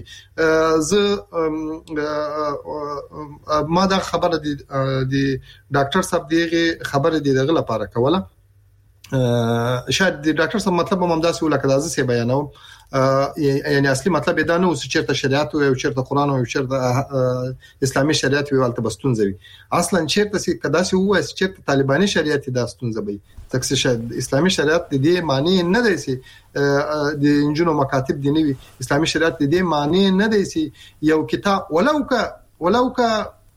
ما دا خبره د ډاکټر صاحب دغه خبره دغه لپاره کوله شاید د ډاکټر صاحب مطلب هم داسې ولکه داسې بیانوم یعنی اصلي مطلب دا نه و چې چیرته شریعت او چیرته قران او چیرته اسلامي شریعت وي ولته بستون زوي اصلا چیرته چې کداسي وای چې چیرته طالباني شریعت دا ستون زوي تکسه اسلامي شریعت د دې معنی نه دی چې د انجونو مکاتب دی نه وي اسلامي شریعت د دې معنی نه دی چې یو کتاب ولو کا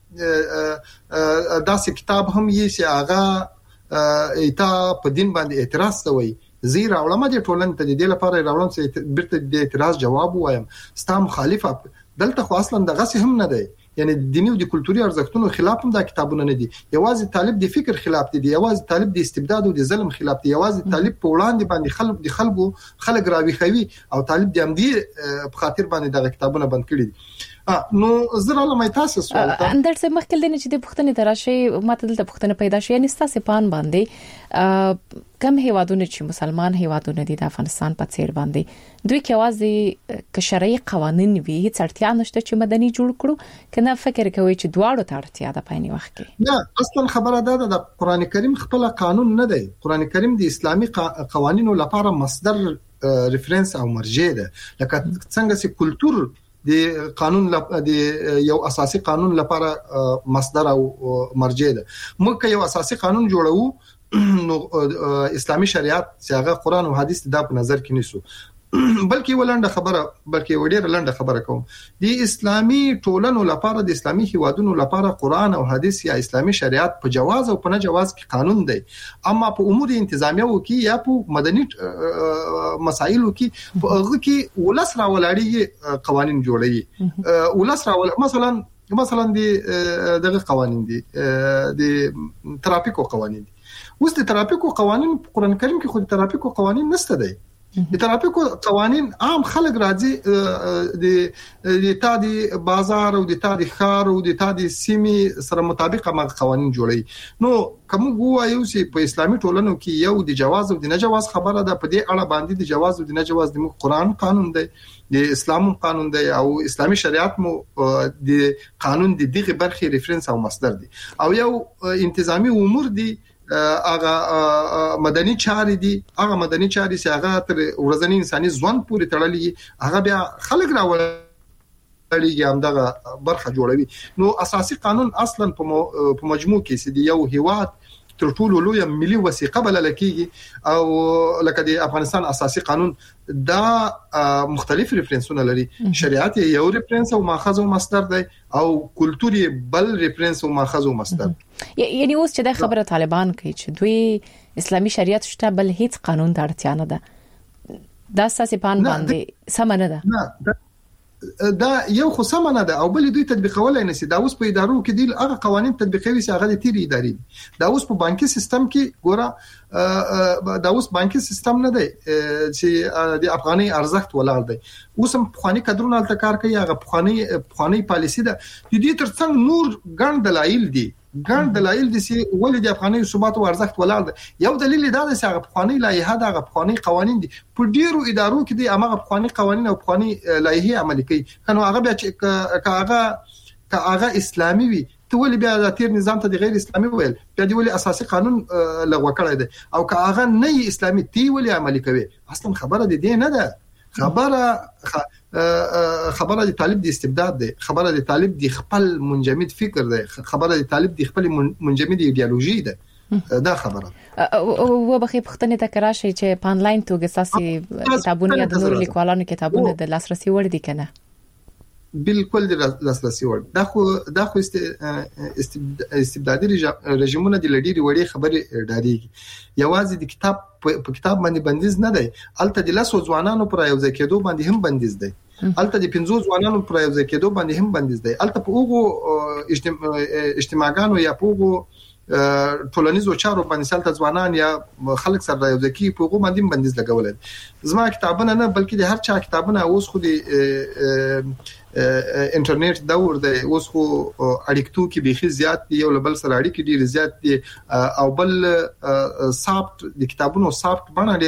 داسې کتاب هم یې چې هغه ایتا په دین باندې اعتراض کوي زیر علماء د ټولنې ته د دې لپاره راوړم چې بیرته د اعتراض جواب وایم ستا مخالفه دلته خو اصلا د غسی هم نه دی یعنی دینی او د کلتوري ارزښتونو خلاف هم دا کتابونه نه دي یوازې طالب د فکر خلاف دي یوازې طالب د استبداد او د ظلم خلاف دي یوازې طالب په وړاندې باندې خلک راوي خوي او طالب د امدی په خاطر باندې د کتابونه بند کړي دي نو زه علماء تاسو سوال ته اندر څه مخکې دنه چې د پښتنې تراشي ماته دلته پښتنه پیدا شي یعنی ستاسو پان باندې کم هیوادونه چې مسلمان هیوادونه دي د افغانستان په څیر باندې دوی کې اوازې ک شرعي قوانين وي هیڅ اړتیا نشته چې مدني جوړ کړو کنه فکر کوي چې دواړو ته اړتیا ده په وخت کې نه اصلا خبره ده د قران کریم خپل قانون نه دی قران کریم د اسلامي قوانینو لپاره مصدر ریفرنس او مرجع ده لکه څنګه چې کلچر د قانون د یو اساسي قانون لپاره مصدر او مرجع ده موږ یو اساسي قانون جوړو نو اسلامي شریعت چې هغه قران او حدیث د په نظر کې نیسو بلکې وړاندې لنډه خبره کوم د اسلامي ټولنو لپاره د اسلامي هیوادونو لپاره قران او حدیث یا اسلامي شریعت په جواز او په نه جواز کې قانون دی اما په امور انتظامیه کې یا په مدني مسایلو کې هغه کې ولس راولړي قوانين جوړي ولس راول مثلا دغه قوانين دي د ترافیکو قوانين دي اوس د ترافیکو قوانين قران کریم کې خو د ترافیکو قوانين نشته دی د ترافیکو قوانين عام خلک راځي د تادي بازار او د تادي خار او د تادي سیمي سره مطابق ما قوانين جوړي نو کوم وایو چې په اسلامي ټولنو کې یو د جواز او د ناجواز خبره ده په دې اړه باندې د جواز او د ناجواز د قران قانون دی د اسلام قانون دی او اسلامي شریعت مو د قانون د دغه برخه ریفرنس او مصدر دي او یو انتظامی امور دي هغه مدني چاري دي هغه مدني چاري چې هغه تر ورځنی انساني ژوند پورې تړلې هغه بیا خلک راولي همدغه برخه جوړوي نو اساسي قانون اصلا په مجموع کې چې دی یو هیواد تر ټولو لوی ملي وثیقه بلل کیږي او لکه د افغانستان اساسي قانون دا مختلف ریفرنسونه لري شریعت یو ریفرنس او ماخذ او مصدر دی او کلتوري بل ریفرنس او ماخذ او مصدر یعنی اوس چې د خبره طالبان کوي چې دوی اسلامي شریعت شته بل هیڅ قانون د اړتیا نه ده دا اساسي پان باندې سم نه ده دا یو خو سم نه ده او بل دوی تطبیقولای نشي دا اوس په ادارو کې دی هغه قوانين تطبیقوي چې هغه د تیری ادارې دا اوس په بانکي سیستم کې ګوره دا اوس بانکي سیستم نه دی چې د افغاني ارزښت ولاړ دی اوس هم خواني کډرونه الته کار کوي هغه خواني پالیسی ده د دې ترڅنګ نور ګڼ دلایل دي دي چې ولې د افغاني ثبات او ارزښت ولاړ دی یو دلیل دا دی چې هغه خواني لایحه ده هغه خواني قوانين دي په ډیرو ادارو کې دي هغه خواني قوانين او خواني لایحه عملي کوي کنه هغه بیا چې هغه اسلامي وي ته ولې بیا د تیر نظام ته د غیر اسلامي ویل بیا دی ولې اساسي قانون لغوه کړی دی او که هغه نه اسلامي تی ولې عملي کوي اصلا خبره د دې نه ده خبره د طالب د استبداد دی خبره د طالب د خپل منجمد فکر دی خبره د طالب د خپل منجمد ایدئولوژي ده دا خبره و بخې پښتنې ته کراشي چې په انلاین توګه ساسي کتابونه د نور لیکوالانو کتابونه د لاسرسي وړ دي کنه بالکل د لاسرسي وړ دا خو استبدادي رژیمونه د لډيري وړي خبره ډاریږي یوازې د کتاب په کتاب باندې بندیز نه دی الته د لاسو ځوانانو پر یو ځای کېدو باندې هم بندیز دی الته د 50 ځوانانو پر یو ځای کېدو باندې هم بندیز دی الته په وګو اجتماعګانو یا په وګو ټولنیزو چارو باندې سالته ځوانان یا خلک سره یو ځکه په وګو باندې بندیز لګول زما کتابونه نه بلکې د هر چا کتابونه اوس خو د انټرنیټ دور دی اوس خو اړیکتو کې به زیات دی یو بل سره اړیکې ډیر زیات دي او بل سافت د کتابونو سافت باندې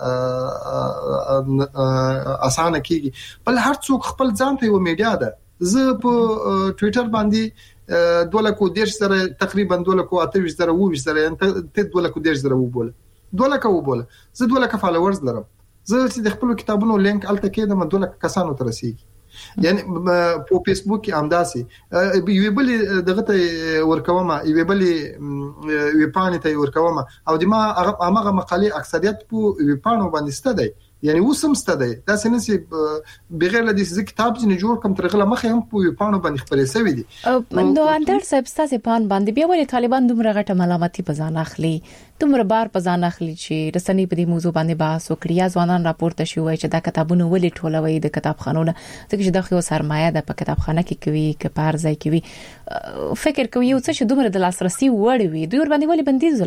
ډیر اسانه کیږي بل هر څوک خپل ځان ته یو میډیا ده زه په ټوئیټر باندې 210 سره تقریبا 228 سره 20 سره ته 210 سره وبوله 2 زه 2 فالوورز لرم زه چې د خپل کتابونو لینک الته کېدم 2 کسانو ته رسیږي. یعنی په فیسبوک کې امداسي یو بل دغه ته ورکوما یو بل وی پانی ته ورکوما او د ما هغه مقالې اکثریت په وی پانو باندې ستدي یعنی وسم ستدي دا سنسي بغیر لدی چې کتاب چې جوړ کوم ترغله مخه هم په وی پانو باندې خبرې سوي دي نو اندر صاحب تاسو پان باندې بیا ولې طالبان دومره غټه ملامتي په ځان اخلي دومره بار په ځان اخلي چې رسنۍ په دې موضوع باندې بحث وکړي ځوانان راپورته شوی چې دا کتابونه ولې ټولوي د کتابخانو ځکه چې دغه سرمایه د په کتابخانه کې کوي که پارځای کوي فکر کوي او څه دومره د لاسرسي وړ وي دوی ور باندې ولې بندیز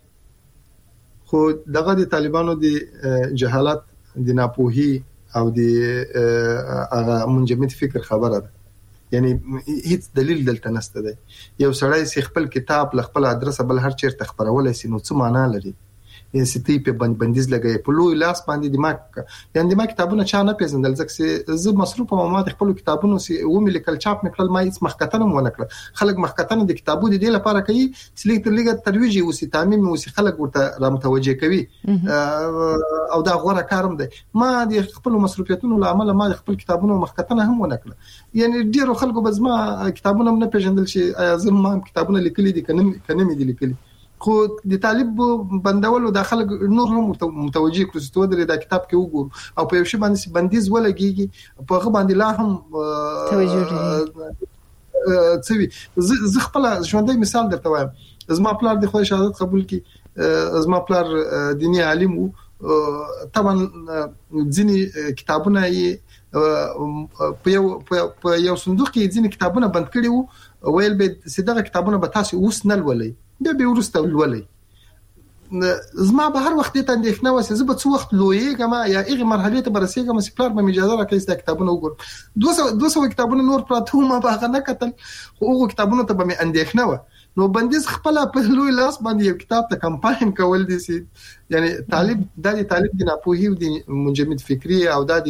لګي خو دغه د طالبانو د جهالت د ناپوهي او د هغه منجمد فکر خبره ده. یعنی هیڅ دلیل دلته نشته دی. یو سړی چې خپل کتاب ل خپل ادرس بل هر چیرته خبرولای سي نو څه معنا لري؟ یعنی ستی په بندیز لګي په لوی لاس باندې دماغ یعنی دماغ کتابونه چا نه پیژندل ځکه زه مصروف او ما د خپل کتابونو سي و ملي کل چاپ نکړل ما هیڅ مخکتنه مونږ نکړل خلک مخکتنه د کتابو د دې لپاره کوي چې لیک تر لیګه ترویج او سي تعمیم او سي خلک ورته را متوجه کوي او دا غوړه کارم دی. ما د خپل مصروفیتونو لامل ما د خپل کتابونو مخکتنه هم ونکړل یعنی ډیرو خلکو بزما کتابونه نه پیژندل شي زما کتابونه لیکلي دي کنه مې دي لیکلي خو د طالب بندولو داخله نور هم متوجه کړو چې دوی د کتاب کې وګورو او په یو شی باندې بندیز ولګيږي په هغه باندې لا هم توجه کوي. زه خپل ژوندۍ مثال درته وایم. زما پلار د خو شهادت قبول کی زما پلار دینی عالم وو طبعا ځینی کتابونه یې په یو صندوق کې ځینی کتابونه بند کړي وو ویل به سیده کتابونه به تاسو اوس نه ولولئ به ورسته ولولئ. زما به هر وخت ته اندېښنه وسه زه به څو وخت لویږم یا هغه مرحله ته برسېږم چې پلار به اجازه راکړي چې کتابونه وګورم 200 کتابونه نور پراته ما به هغه نه کتل خو هغه کتابونه ته به اندېښنه و نو بندیز خپل په لوی لاس باندې یو کتاب ته کمپاین کول دي سي یعنی طالب د ناپوهي او د منجمد فکری او د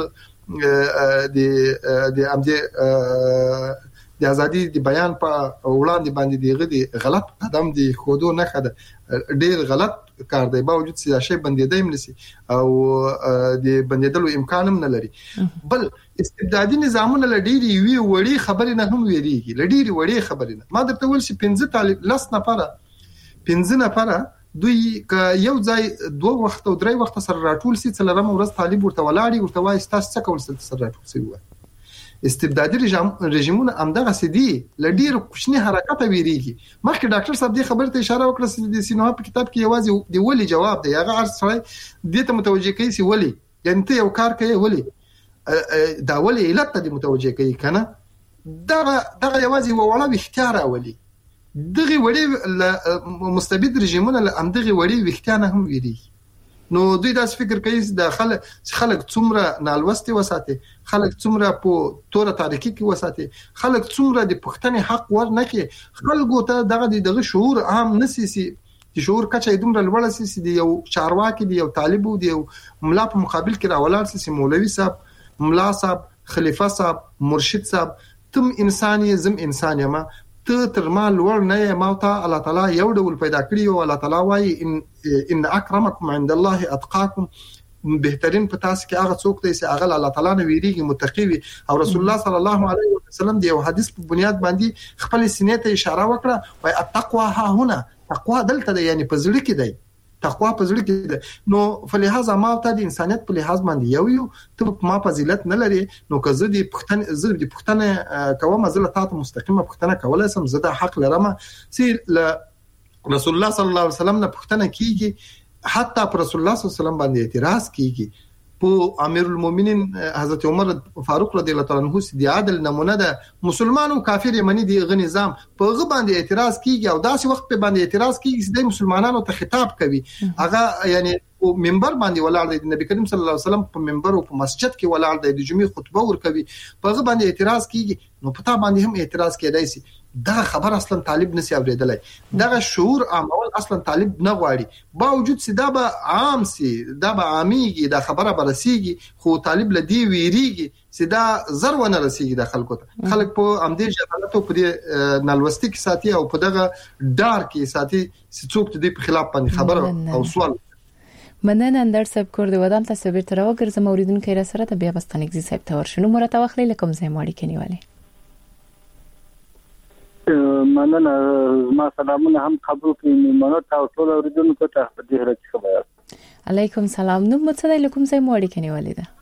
د ازادي د بیان په وړاندې باندې دیغه غلط قدم دی خودو نه خده ډیر غلط کار دی باوجود چې شی بندیدایم نسی او د بندیدلو امکان هم نه لري. بل استبدادي نظامونه لډيري وی وړي خبرې نه هم ویریږي لډيري وړي خبرې نه ما درته ول چې 15 طالب لس نفره دوی یو ځای 2 وخت او 3 وخت سره راټول سي څلرم ورځ طالب ورته ولاړی ورته وای تاسو څه کول سره راټول سي وای استبدادي رژیمونه امدغه سدي لډیر کوچنی حرکت ویریږي. مخکې ډاکټر صاحب دې خبرته اشاره وکړه چې د سینوها په کتاب کې یوازې دی ولی جواب دی هغه ارسره دې ته متوجه کوي چې ولی یعنی ته یو کار کوي ولی دا ولی علت ته متوجه کوي کنه دغه یوازې وړه اختیار اولی دغه وړي مستبد رژیمونه امدغه وړي اختیار هم ویریږي. نو دوی داس فکر کوي د خلک څومره نالوستي وساتي خلک څومره په توره تاریخي کې وساتي خلک څومره د پښتني حق ور نه کې خلکو ته دغه شعور عام نسيسي چې شعور کچې دومره لوړ سي د یو چارواکي دی یو طالب دی یو ملا په مقابل کې راولار سي مولوي صاحب ملا صاحب خلیفہ صاحب مرشد صاحب تم انساني زم انسان ما ته تر ما لوړ نه ما ته الله تعالی یو ډول پیدا کړی او الله تعالی وايي ان اکرمکم عند الله اتقاکم بهترین په تاسو کې هغه څوک دی چې هغه الله تعالی نه ویریږي متقی وي او رسول الله صلی الله علیه وسلم د یو حدیث په بنیاد باندې خپل سینې ته اشاره وکړه وای التقوا ها هنا تقوا دلته دی یعنی په زړه کې دی تقوا په زړه کې ده نو فلهذا ما ته د انسانيت په لحاظ باندې یو ته ما فضیلت نه لري نو که زه د پښتنه کوم زله تاسو مستقیمه پښتنه کولای سم زه د حق لرم چې رسول الله صلی الله علیه وسلم نه پښتنه کیږي حتی پر رسول الله صلی الله علیه وسلم باندې اعتراض کیږي په امیر المؤمنین حضرت عمر فاروق رضی الله تعالی عنہ د عادل نمونه ده مسلمان او کافر یمنی دی غ نظام په غ باندې اعتراض کیږي او داسې وخت په باندې اعتراض کیږي چې د مسلمانانو ته خطاب کوي هغه یعنی او منبر باندې ولاړ دی نبی کریم صلی الله علیه وسلم په منبر او په مسجد کې ولاړ دی د جمعې خطبه ورکوي په غ باندې اعتراض کیږي نو پتا باندې هم اعتراض کېدای شي دا خبر اصلا طالب نسی اوریدلای دا شعور عامول اصلا طالب نه غواړي باوجود چې دا به عام سي دا به عاميږي دا خبره برسيږي خو طالب لدی ویریږي چې دا ضرورونه رسیږي د خلکو ته خلک په امدې جهالت او په نالوستي کې ساتي او په دغه ډار کې ساتي چې څوک دې په خلاف باندې خبره او سوال مننه اندر صاحب کور دی ودان تاسو به تر وګرځم اوریدونکو را سره ته بیا بستانګزي صاحب ته ورشنو مرته واخلې لکم زه ماړی کنيواله مننه ما سلامونه هم قبول کړئ مننه تاسو ټول اوریدونکو ته په دې راځي خبر علیکم سلام نو مڅه لکم زه ماړی کنيواله ده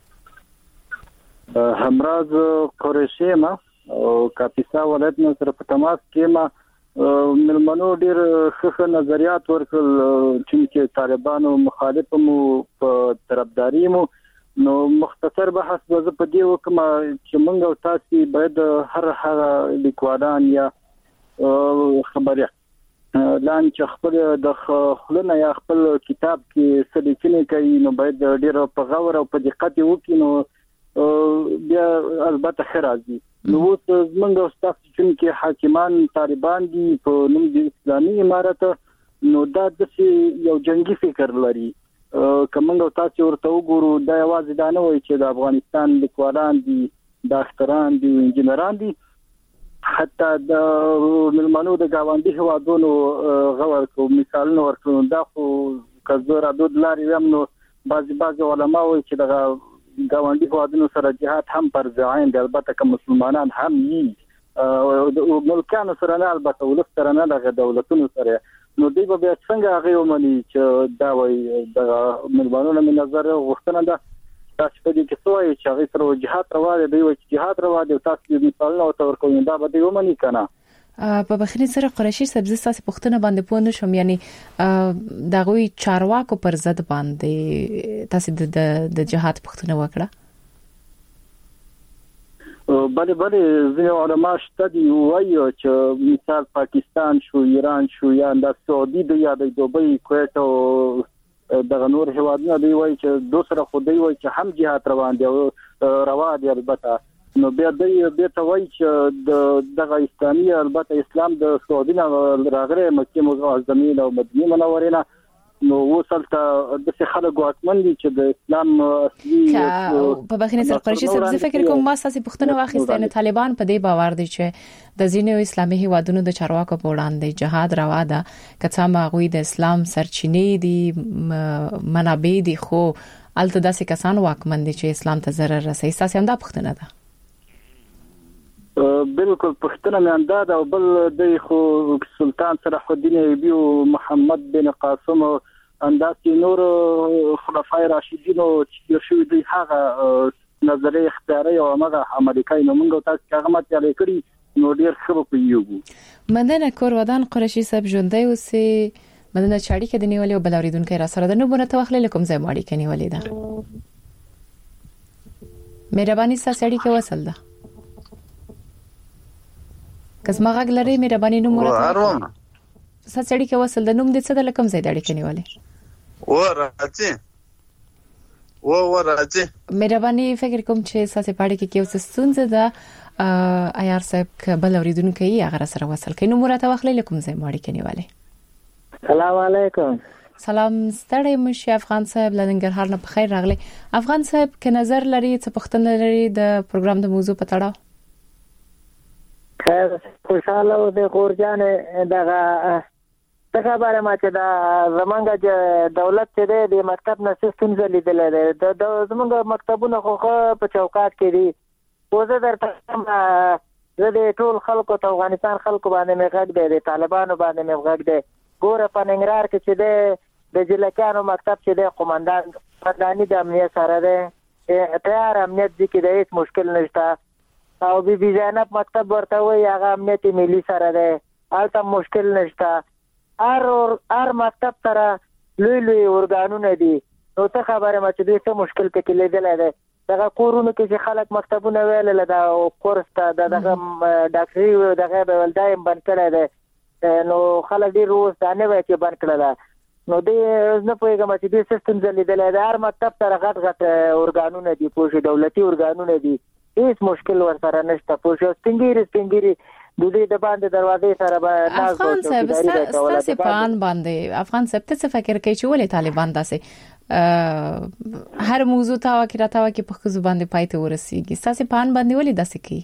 همراز قریشی ما او کاپیسا ولایت نو سره په تماس کې ما ملمنو ډیر ښه نظریات ورکړل چې طالبانو مخالفمو په طرفداري مو نو مختصر بحث وزه په دی وکم چې موږ او تاسو باید هر لیکوالان یا خبره لان چې خپل د خلنه یا خپل کتاب کې سلیکنه کوي نو باید ډیر په غور او په دقت وکړي نو بیا البته خرازي نو زمونږ استاد چې حاکمان طالبان دي په نوم د اسلامي امارت نو دا د یو جنگي فکر لري کومنګ تاسو ورته وګورو دا یوازې دا نه وایي چې د افغانستان لیکوالان دي ډاکټران دي انجنیران دي حتی د ملمنو د گاونډي هوادونو غوړ کو مثالونه ورکړو دا خو کزور عدد لري نو بعضي علما وایي چې دا گاونډي هوادونو سره جهاد هم پر ځای دی البته کوم مسلمانان هم یي او ملکانو سره نه البته ولست سره نه د دولتونو سره نو دوی به څنګه هغه ومني چې دا وایي د ملمانونو من نظر غوښتنه ده تاسو په دې کې څوای چې هغه سره جهاد رواده دی او جهاد رواده تاسو دې مثالونه او تور کوي دا به دی ومني کنه په بخښنې سره قریشي سبزي تاسو پښتنه باندې پوه نشم یعنی دغه چارواکو پر ضد باندې تاسو د جهاد پښتنه وکړه بله ځینې علما شته دي وایي چې مثال پاکستان شو ایران شو یا د سعودي د یا د دوبۍ کویت او دغه نور هیوادونه دی وایي چې دوسره خو دی وایي چې هم جهاد روان دی البته نو بیا ته وایي چې دغه اسلامي البته اسلام د سعودي نه راغره مکه معظمه او مدینه منوره نه نو وصلته د خلک واکمن دي چې د اسلام اصلي په بخینه سره قریشي سبزي فکر کوم ما ساسي پښتنه واخیسته نه طالبان په دې باور دي چې د ځینو اسلامي هیوادونو د چارواکو په وړاندې جهاد روا ده کڅه ما غوي د اسلام سرچینې دي منابع دي خو الته داسې کسان واکمن دي چې اسلام ته ضرر رسوي ساسي هم دا پښتنه ده بالکل پښتنه مې انداز او بل د سلطان صلاح الدین ایوبی او محمد بن قاسم انداز نور خلفای راشدین او چې شوی دی هغه نظریه اختیاري او هغه امریکای نو موږ تاسو هغه مت یې کړی نو ډیر ښه پیو مننه کور ودان قریشي صاحب ژوندۍ اوسې مننه چاړي کې د نیولې او بلوریدونکو را سره د نو بونه توخلې کوم ځای ماړي کې نیولې ده مهرباني ساسړي کې وصل ده کسما غږ لري مهرباني نو مرته ساسړي کې وصل ده نوم دې څه د لکم ځای دړي کې نیولې ورته مهرباني فکر کوم چې ساسې پاړې کې اوس ستونزه ده ایار صاحب بل اوریدونکو یې هغه سره وصل کینو مرته واخلې لکم ځای ماړي کې نیولې السلام علیکم سلام ستړی مشه افغان صاحب لنګرهار نه په خیر راغلی افغان صاحب کې نظر لري څه پښتنه لري د پروګرام د موضوع په تړاو خیر خوشاله او د خورجان دغه خبره ما چې دا زمونږ دولت چې د مکتب نه سیستم زلیدل دي د زمونږ مکتبونه خو په چوکاټ کې دي وزه درته زه د ټول خلکو ته افغانستان خلکو باندې مغږ دي د طالبانو باندې مغږ دي ګوره په ننګرهار کې چې د جلکانو مکتب چې د قومنداني د امنیت سره ده تیار امنیت دي کې د هیڅ مشکل نشته او بی زینب مکتب ورته وي هغه امنیت ملي سره ده البته مشکل نشته هر مکتب سره لوی ورګانونه دي نو څه خبره ما چې دې څه مشکل پکې لیدل ده دغه کورونو کې چې خلک مکتبونه ویل دا کورس ته دغه ډاکټري دغه ولدایم بند کړی ده نو خلک ډیر روز دا نه وای چې بند کړل نو دې نه پوهیږم چې دې سیستم زلیدل ده هر مکتب سره غټ ورګانونه دي پوښي دولتي ورګانونه دي هیڅ مشکل ورسره نشته پوښي سپینګيري د دې د باندې دروازې سره به افغان صاحب ستاسو پان باندې افغان صاحب څه فکر کوي چې ولې طالبان داسې هر موضوع ته واکراته کې په خزو باندې پایته ورسیږي ستاسو پان باندې ولې داسې کوي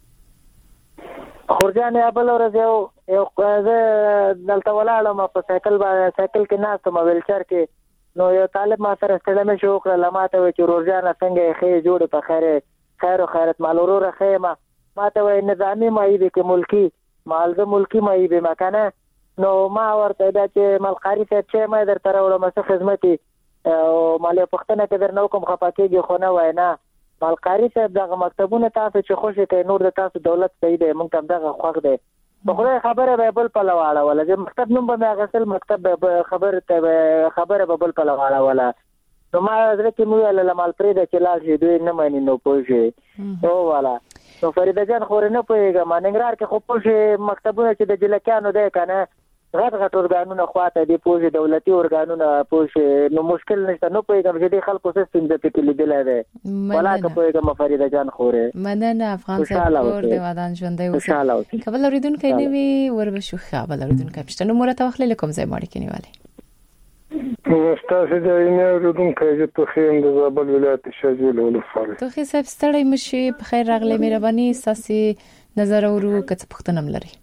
خورجان ابل ورځ یو دلته ولاړم په سایکل کې ناست ما ویلچر کې نو یو طالب ما سره ستلمه شو کړل ماته وی چې روزانه څنګه خې جوړ په خیر او خیرت مال وروره خېما ماته وی نظامی مایبه کې ملکی مالزه ملکی مایبه مکنه نو ما ورته دا چې ملقاری ته چې ما در تر وړم څه خدمتي او مالې پښتنه کې در نو کوم خپاکېږي خو نه وای نه مالقاری ته دغه مکتبونه تاسو چې خوشی کوي نور د تاسو دولت صحیح دی مونږ ته دغه خوښ دی په خو خبره به بل په لواړه ولا چې مکتب نوم به غسل مکتب به خبره به بل په لواړه ولا نو ما درته مو ویل لمال پرې د چې لاس دوی نه مانی نو پوښي او والا نو فریده جان خور نه پوهیږم ننګرهار کې خو پوښي مکتبونه چې د جلکانو دی کنه غټ اورګانونه خواته دی پوښي دولتي اورګانونه پوښي نو مشکل نشته نو پوهیږم چې د خلکو سیستم د پکې لیدل دی ولا که پوهیږم فریده جان خوره مننه افغان سپور د ودان ژوندۍ اوسه کبل اوریدونکو نیوي وربشو خبل اوریدونکو پښتنو مرته وخت لیکم زې ماړي کې نیواله تاسو د اینه اوریدونکو چې په خیم د زابل ولایت شاجویل ولسوالۍ ته خې صاحب ستړی مشي په خیر راغلی مهرباني ساسي نظر اورو کڅ پښتنم لري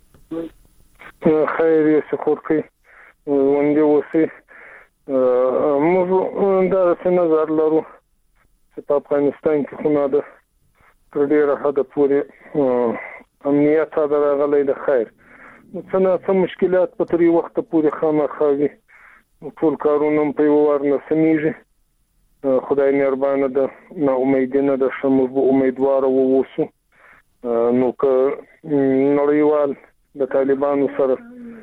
خیر یې سخورکی ونده وسی موږ دا څه نظر لرو چې په افغانستان کې خو نه ده تر ډیره حد پورې امنیت راغلی د خیر څه مشکلات په تری وخت پورې خامخاوي ټول کارونه په یو ور نه سمېږي خدای مهربانه ده نه امیدنه ده شمو امیدوار ووسو نو که نړیوال د طالبانو سره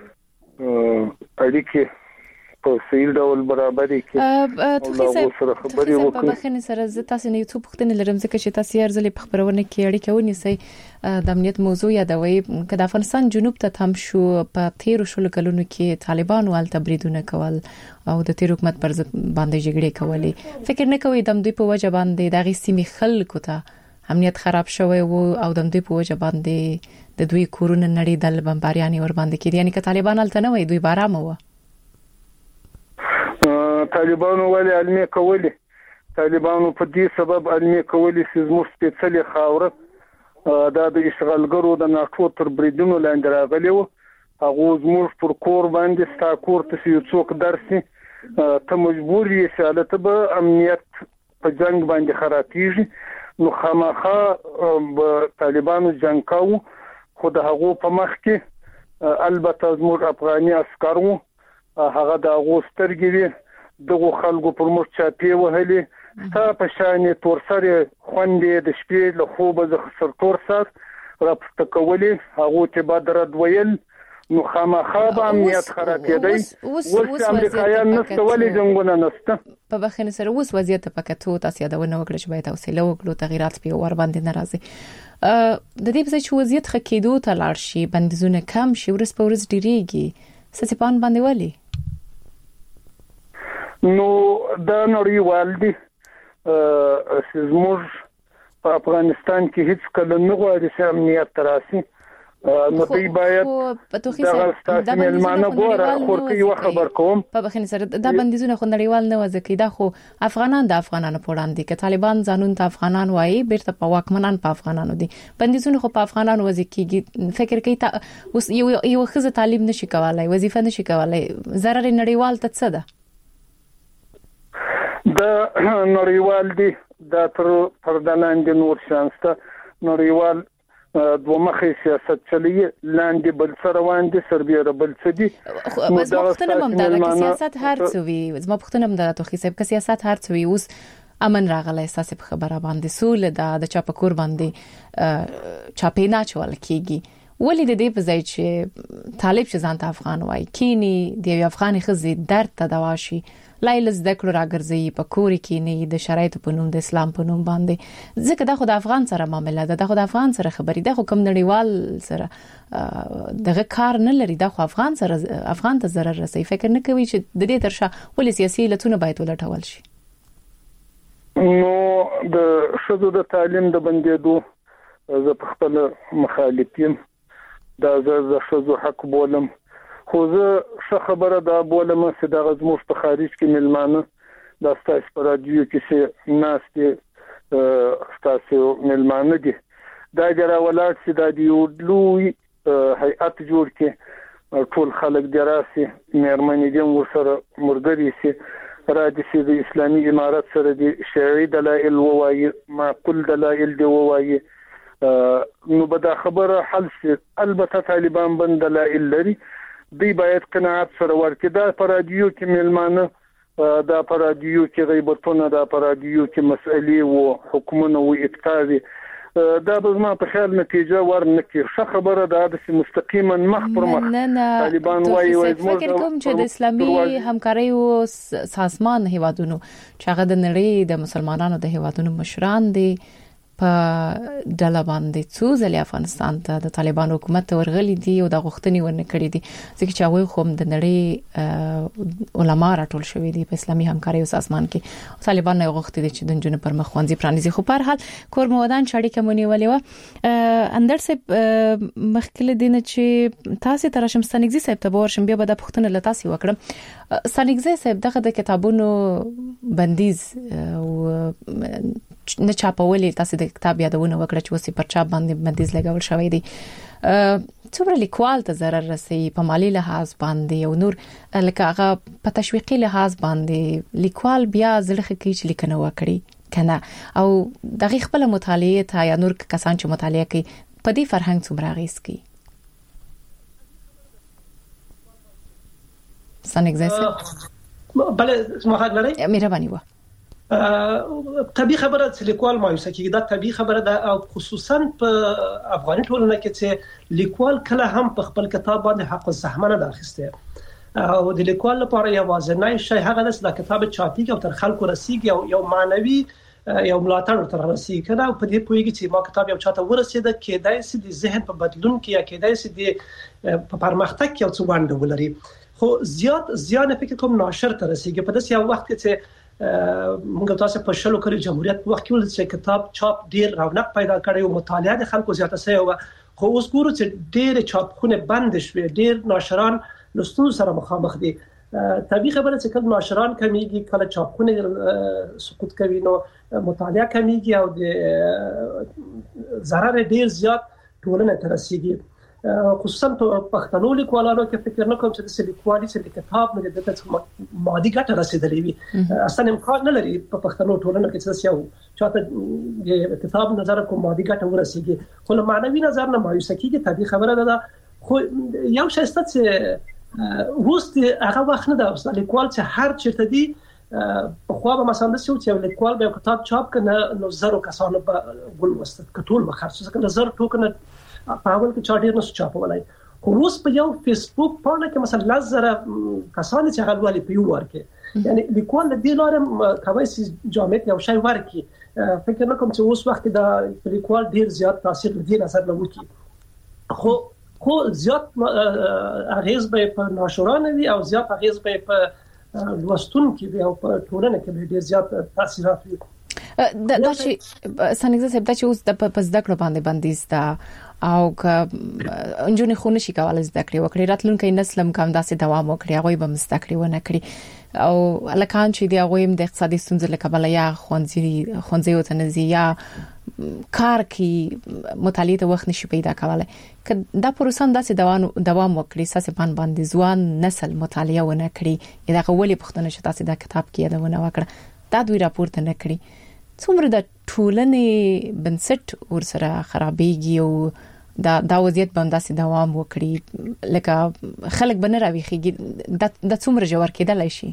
اړیکې په سیل ډول برابرې کې او سره خبرې وکړي په بخنه سره زه تاسو نه یوټیوب پختنه لرم ځکه چې تاسو یې ځلې په خبرونه کې اړیکه ونیسئ د امنیت موضوع یادوي کله افغانستان جنوب ته تم شو په 13 شلو کلونو کې طالبانو ال تبریدونه کول او د تیر حکومت پر باندې جګړې کولې فکر نه کوي د دوی په وجه باندې د غیسیمي خلکو ته امنیت خراب شوی وو او د دوی په وجه باندې د دوی کورونه نړیدل بمباریانی ور باندې کړي یعنی که طالبان الته نه وي دوی بارامه وو طالبانو ولې علمي کولی طالبانو په دې سبب علمي کولی چې زموږ سپېڅلې خاوره دا د اشغالګرو د ناټو تر بریدونو لاندې راغلی وو هغه زموږ پر کور باندې ستا کور ته یو څوک درسي ته مجبور یې چې البته به امنیت په جنگ باندې خرابېږي نو خامخا طالبانو جنگ کاوه خو د هغه په مخ کې البته زموږ افغاني عسکر وو هغه د هغه سترګې دغه خلکو پر مخ چاپی وهلې ستا په شانې تور سره خوندې د شپې له خوبه د خسر تور سر راپورته کولې هغه ته بدرد ویل نو خامخا به امنیت خرابېدی اوس امریکایان نشته ولې جنگونه نشته په بخنه سره اوس وضعیت پکاتو تاسو یادونه وکړه چې باید حوصله وکړو تغیرات په ور باندې ناراضي د دې په چې وضعیت خکېدو ته لاړ شي بندیزونه کم شي ورس په ورس ډیریږي سڅپان باندې ولي نو دا نړیوال دي زموږ په افغانستان کې هیڅ کله نه غواړي چې امنیت تراسي نو دوی باید دا ملمانه ګوره خورکي یو خبر کوم په بخښنه سره دا بندیزونه خو نړیوال نه وځي دا خو افغانان د افغانانو په وړاندې کې طالبان ځانون ته افغانان وایي بیرته په واکمنان په افغانانو دي بندیزونه خو په افغانانو وځي کیږي فکر کوي اوس یو خزه تعلیم نشي کولای وظیفه نشي کولای ضرر نړیوال ته څه ده د نړیوال دي د تر دلاندې نور شانسته نړیوال دوه مخې سیاست چلی لاندې بل سره روان دي سربېره بل څه دي بس مختنم هم دا سیاست هر څه وي زما پختنم دا ته حساب که سیاست هر څه وي اوس امن راغلی احساس په خبره باندې سول د چاپکور باندې چاپینا چول کیږي ولې د دې په ځای چې طالب چې ځان ته افغان وای کینی د افغاني خزي درد ته دواشي لایل زده کړو راګرځي په کور کې نه د شرایطو په نوم د اسلام په نوم باندې ځکه دا خو د افغان سره معاملې ده دا خو د افغان سره خبرې ده خو کوم نړیوال سره دغه کار نه لري دا خو افغان سره افغان ته ضرر رسي فکر نه کوي چې د دې ترشا ولې سیاسي لتونه باید ولټول شي نو د شذو د تعلیم د بندېدو زه په خپل مخالف یم دا زه شذو حق بولم خو زه ښه خبره دا بولم چې د زموږ په خارج کې ملمانه د ستاسو په رادیو کې چې ناست ستاسو ملمانه دي دا جره ولات چې د یو لوی هیئت جوړ کې ټول خلک دراسي مېرمنې دې ورسره مرګري سي راځي د اسلامي امارت سره د شرعي دلایل ووایي معقول دلایل دی ووایي نو به دا خبره حل شي. البته طالبان بند دلایل لري دی باید قناعت سره ورکړي. دا پر رادیو کې ملمانه دا پر رادیو کې غیبتونه دا پر رادیو کې مسئلې او حکمونه او اتکاوي دا به ما په خیال نتیجه ورنکړي. ښه خبره ده چې مستقیما مخ پر مخ طالبان وايي فکر کوم چې د اسلامي همکاري او سازمان هیوادونو چې هغه د نړۍ د مسلمانانو د هیوادونو مشران دي په ډله باندې څو ځلې افغانستان ته د طالبان حکومت ورغلي دي او د غوښتنې ورنکړي دي ځکه چې هغه خو د نړۍ علما راټول شوی دي په اسلامي همکاري او سازمان کې. طالبان نه غوښتي دي چې د جنونو پر مخ خوانځي پرانیزي. خو په هر حال کور مودان شړې کومونی ولې و اندر سه مخکله دینه چې تاسو تر شمستانګزي صاحب ته ورشم بیا به د پښتنه لتاسي وکړم. سانګزي صاحب دغه د کتابونو بندیز او نه چاپولې تاسو د کتاب یادونه وکړه چې وسی پر چاپ باندې بندیز لګول شوی دی. څومره لیکوال ته ضرر رسي په مالی لحاظ باندې او نور لکه هغه په تشویقي لحاظ باندې لیکوال بیا زړه کوي چې لیکنه وکړي کنه او دغه خپل مطالعه ته یا نور کسان چې مطالعه کوي په دې فرهنګ څومره غیس کوي. سانګزي بله زما حق لري مهرباني و طبيعي خبره چې لیکوال مایوسه کیږي. دا طبيعي خبره ده او خصوصا په افغاني ټولنه کې چې لیکوال کله هم په خپل کتاب باندې حق الزحمه نه اخیسته او د لیکوال لپاره یوازینی شی هغه ده چې دا کتاب چاپي او تر خلکو رسیږي او یو معنوي یو ملاتړ تر رسیږي کنه او په دې پوهیږي چې ما کتاب یو چاته ورسېده کېدای شي د ذهن په بدلون کې یا کېدای شي د په پرمختګ کې او څه وانډه ولري. خو زیات فکر کوم ناشر ته رسیږي په داسې یو وخت کې چې موږ تاسو په شلو کړي جمهوریت وخت کې ول چې کتاب چاپ ډیر رونق پیدا کړي او مطالعه د خلکو زیاته شوی و. خو اوس ګورو چې ډیر چاپخونه بند شوي ډیر ناشران لستو سره مخامخ دي. طبيعي خبره چې کله ناشران کمیږي کله چاپخونه سقوط کوي نو مطالعه کمیږي او د ضرر ډیر زیات ټولنه ته رسیږي. خصوصا په پښتنو لیکوالانو کې فکر نه کوم چې د لیکوالي چې کتاب نه د ته مادي ګټه رسیدلې وي. اصلا امکان نه لري په پښتنو ټولنه کې چې یو چاته د کتاب نظر کوم مادي ګټه ورسیږي خو له معنوي نظر نه مایوسه کیږي. طبيعي خبره ده خو یو شی ست چې وست هغه وخت نه ده لیکوال چې هر چیرته دی په خو به مثلا د چې لیکوال به کتاب چاپ کنه نو زرو کسانو په ګل وست کټول بخرڅ کنه زر ټوکنه په اول کې چارډیر نو چاپولای. خو اوس په یو فیسبوک پاڼه کې مثلا لزره کسان چې غلوالي په یو ورکه یعنی لیکوال د دې لارې کوي چې جامع یو شی ورکي. فکر نه کوم چې اوس وخت دا لیکوال ډیر زیات تاثیر لري نظر نه وکي. خو زیات اغیز به په ناشرانه وي او زیات اغیز به په لوستون کې او په ټولنه کې ډیر زیات تاثیرات وي. دا چې سانګزي صاحب دا چې اوس د پزده کړو باندې بندیز دا او که انجونې خو نشي کولای زده کړې وکړي راتلونکي نسل هم کوم داسې دوام وکړي هغه به مزده کړې ونه کړي او لکان چې دی هغه هم د اقتصادي ستونزې له کبله یا خونځي او تنزي یا کار کې مطالعه ته وخت نشي پیدا کولای. که دا پروسه داسې دوام وکړي ساسې باندې ځوان نسل مطالعه ونه کړي یا هغه ولې پښتنه شته تاسو دا کتاب کې یادونه وکړه دا دوی راپورته نه کړي څومره د ټولنې بنسټ ورسره خرابېږي او دا وضعیت باندې دوام وکړي لکه خلک بنه راويخيږي د څومره جوړ کېدلای شي.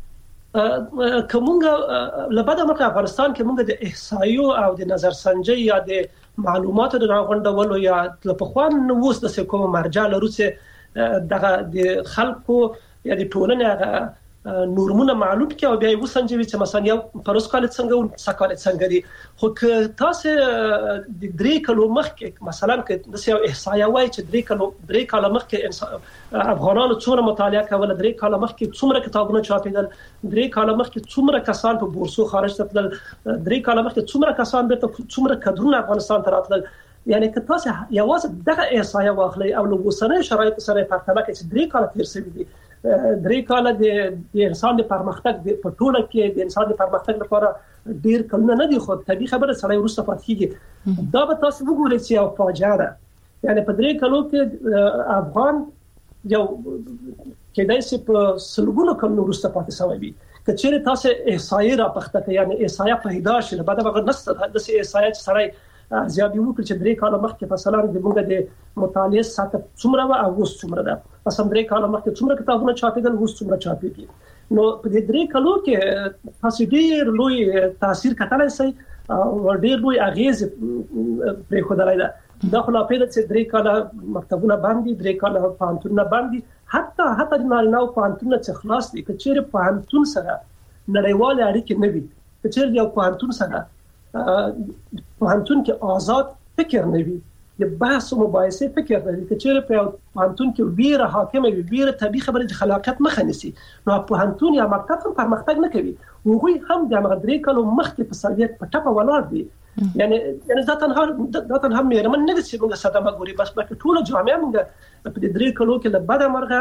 کومه لبدا مکه افغانستان کې موږ د احصایو او د نظرسنجي یا د معلوماتو د راغونډولو یا په خوان نووس د کوم مرجع لرو چې دغه د خلکو یا د ټولنې نورمونه معلوم کې او بیا یې وسنجوي چې مثلا یو پروس کال څنګه او سکال څنګه دي. خو که تاسو د درې کلو مخکې مثلا کې د یو احصایه وای چې درې کال مخکې افغانانو څومره مطالعه کوله درې کال مخکې څومره کتابونه چاپیدل درې کال مخکې څومره کسان په بورسو خارج تلل درې کال مخکې څومره کسان بیرته څومره کډرونه افغانستان ته راتلل یعنی که تاسو یوازې دغه احصایه واخلئ او له اوسنۍ شرایطو سره پرتله کړئ چې درې کال تیر شوي دي درې کال د انسان د پرمختګ په ټوله کې د انسان د پرمختګ لپاره ډیر کلونه نه دي خو طبيعي خبره سره ورسته پات کیږي. دا به تاسو وګورئ چې یو فاجعه ده یعنی په درې کلو کې افغان یو کېدای شي په سلګونو کلونو ورسته پاتې شوی وي کچېره تاسو احصایه را پخته یعنی احصایه پیدا شي بعد هغه نسته د احصایه سره ارزیابي وکړي چې 3 کال مخکې مثلا د موږ د مطالعه سطح څومره و او اوس څومره ده مثلا 3 کال مخکې څومره کتابونه چاپېدل اوس څومره چاپېږي نو په دې 3 کالو کې تاسو ډېر لوی تاثیر کتلای شئ او ډېر لوی اغیز پرې خدای ده دا خو لا پیدا چې 3 کال مکتبونه باندې 3 کال پانتونه باندې حتی د نارینه پانتونه څخه خلاص دي کچېره پانتون سره نړیوال اړیکې نه وي کچېره یو پانتون سره پانتون کې آزاد فکر نه وي د بحث او مباحثه فکر نه وي کچېره په پانتون کې ویره حاکمه وي ویره طبيعي خبره د خلاقیت مخه نیسي نو پانتون یا مکتب هم پرمختګ نه کوي وګوي هم د مغدري کلو مخکې په سالیت په ټاپه ولاړ دي یعنی دا تنها مېرمن نه دي چې موږ صدمه ګوري بس په ټولو جامعه موږ په دې 3 کلو کې له بده مرغه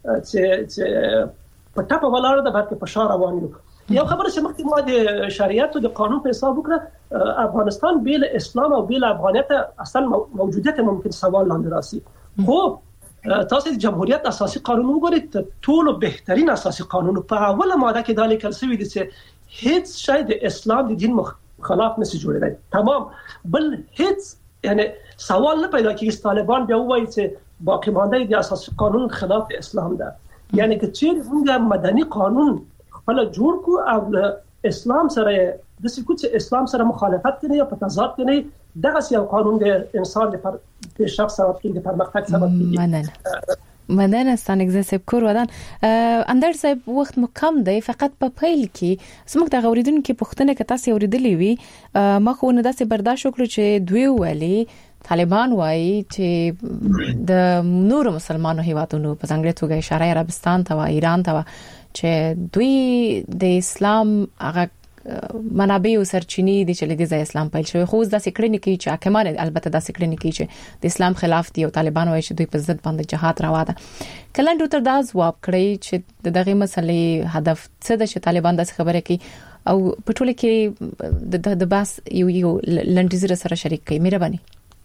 چې په ټاپه ولاړ ده بعد په شاره روان یو خبره چې مخکې ما د شریعت او د قانون په حساب وکړه افغانستان بیل اسلام او بیل افغانیت اصلا موجودیت ممکن سوال لاندې راسي خو تاسو د جمهوریت اساسي قانون وګورئ ټول بهترین اساسي قانون په اوله ماده کې د لیکل شوی دی چې هیڅ شی د اسلام د دین خلاف نشي جوړېدای تمام بل هیڅ یعنی سوال نه پیدا کیږي طالبان بیا وایي چې باقی مانده د اساسي قانون خلاف اسلام ده یعنی چې موږ مدني قانون خپل جوړ کو او اسلام سره د سکوت اسلام سره مخالفت کوي او په تضاد کوي دغه یو قانون د انسان د شخص سره د پرمختګ سبب کیږي مننه ستانګزه سب کور ودان اندر صاحب وخت مو کم دی فقط په پیل کې سمک د غوریدونکو پښتنه ک تاسو اوریدلې وي مخه نه داسې برداشت وکړو چې دوی ویلي طالبان وایي چې د نور مسلمانانو هیوادونو په څنګه توګه اشاره عربستان ته او ایران ته چې دوی د اسلام هغه منابع او سرچینې دي چې د اسلام پیل شوی خو د سکرینی کې چې حکمان البته د سکرینی کې چې د اسلام خلاف دي او طالبان وایي چې دوی په ضد باندې جهاد روا ده کلن ډوتر دا جواب کړی چې دغه مسلې هدف څه ده چې طالبان د خبره کوي او په ټوله کې د باس یو لنډیزره سره شریک کوي مهرباني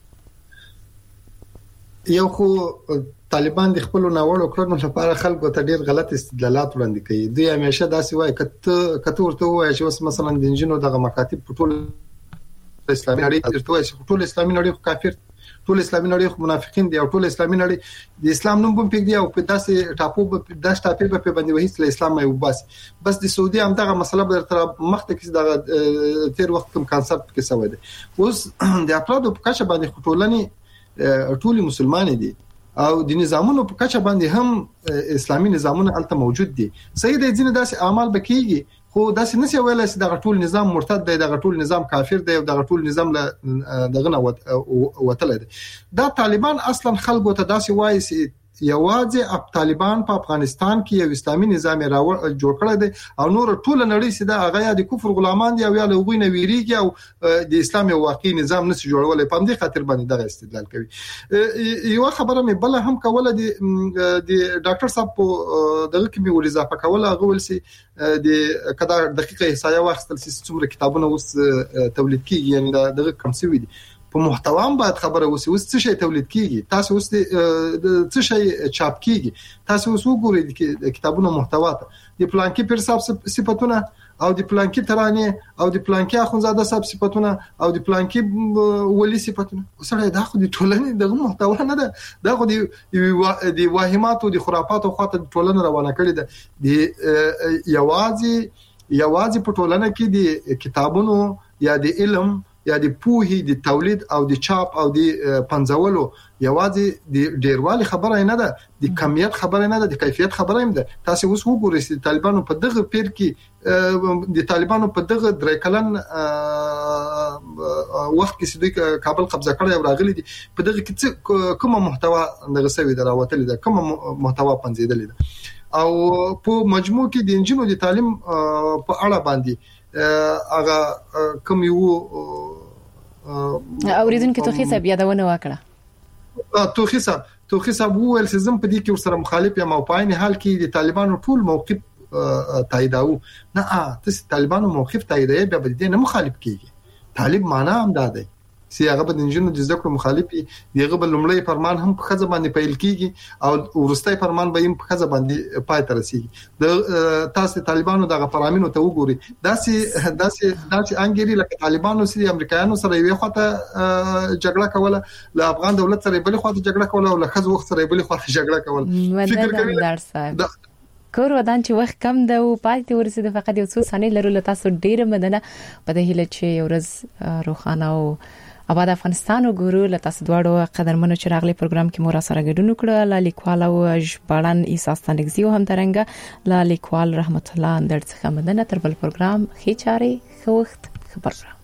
یو خو طالبان د خپل ناوړو کړنو لپاره خلکو ته ډیر غلط استدلالات وړاندې کوي دوی همیشه داسې وایي کته ورته وایي چې مثلا د انجینو دغه مکاتب په ټول اسلامي نړۍ ته وایي چې ټول اسلامي نړۍ کافر ټول اسلامي نړۍ منافقین دي او ټول اسلامي نړۍ د اسلام نوم په پک دی او په داسې ټاپو د ټاپې په باندې وایي چې اسلام یو بس د سعودي هم دغه مسله به تر مخته کې دغه تیر وخت کوم کانسپټ کې سوي دي اوس د افرادو په کچه باندې ټولنې ټول مسلمان دي او د نظامونو په کچه باندې هم اسلامي نظامونه الته موجود دي صحیح دي ځینې داسې اعمال بکیږي خو داسې نشي ویلای چې دغه ټول نظام مرتد دی دغه ټول نظام کافر دی او دغه ټول نظام دغه نه وتل دي دا طالبان اصلا خلکو ته داسې وایي چې یوازې طالبان په افغانستان کې یو اسلامي نظام جوړ کړی دی او نور ټول نړۍ سي دا هغه د کفر غلامان دي او یا له غوی نه ویریږي او د اسلام یو واقعي نظام نشي جوړولای په دې خاطر باندې دغه استدلال کوي یو خبره مې بل هم کوله د ډاکټر صاحب په دغه کې مې ول اضافه کوله غول سي د کدا دقیقه احصایه واخستل سي څومره کتابونه اوس تولید کیږي یعنی دغه کم سوي دي په محتوا هم باید خبره وسی اوس څه شی تولید کیږي تاسو اوس څه شی چاپ کیږي تاسو اوس وګورئ د کتابونو محتوا ته د پلانکی پر حساب صفاتونه او د پلانکی ترانه او د پلانکی اخونزاده صاحب صفاتونه او د پلانکی ولی صفاتونه سره دا خو د ټولنې د محتوا نه ده دا خو د واهمات او د خرافات او خاطر ټولنه روانه کړي ده یوازې په ټولنه کې د کتابونو یا د علم یا د پوهې د تولید او د چاپ او د پنځولو یوازې د ډیروالي خبره نه ده د کمیت خبره نه ده د کیفیت خبره هم ده تاسو اوس وګورئ چې طالبانو په دغه پیر کې د طالبانو په دغه درې کلن وخت کې چې دوی کابل قبضه کړی او راغلي دي په دغه کې کومه محتوا دغه سوي دراوتل ده کومه محتوا پنځیدل ده او په مجموع کې د انجینو د تعلیم په اړه باندې هغه کوم یو اوریدونکو ته حساب یادونه وکړه توخي صاحب وویل چې زم په دې کې سره مخالف یم او په عین حال کې د طالبانو ټول موقف تاییداو نه تاسو طالبانو موقف تاییدای به دې نه مخالف کیږي طالب معنا هم ده چې هغه د انجینو د زده کړو مخالفي دغه بل لمړی فرمان هم په خځه باندې پیل کیږي او ورستای فرمان به هم په خځه باندې پای ته رسیږي د تاسو طالبانو دغه فرامینو ته وګوري داسې انګری لکه طالبانو سره امریکایانو سره یو خاطه جګړه کوله له افغان دولت سره بل خاطه جګړه کوله او له خځه وخت سره بل خاطه جګړه کوله فکر کوي درسه کور ودان چې وخت کم ده او پاتې ورسېده فقط یو څو ثانیې لرو تاسو ډیره مننه په دې هیله چې ورځ روخانه او آباد افغانستان وګورو له تاسو دواړو قدرمنو چې راغلي پروګرام کې مور سره ګډون وکړه ل لیکوال او ژباړن عیسی ستانګزی هم ترنګ ل لیکوال رحمت الله اندر څخه مننه تر بل پروګرام خې چاري خو وخت خبر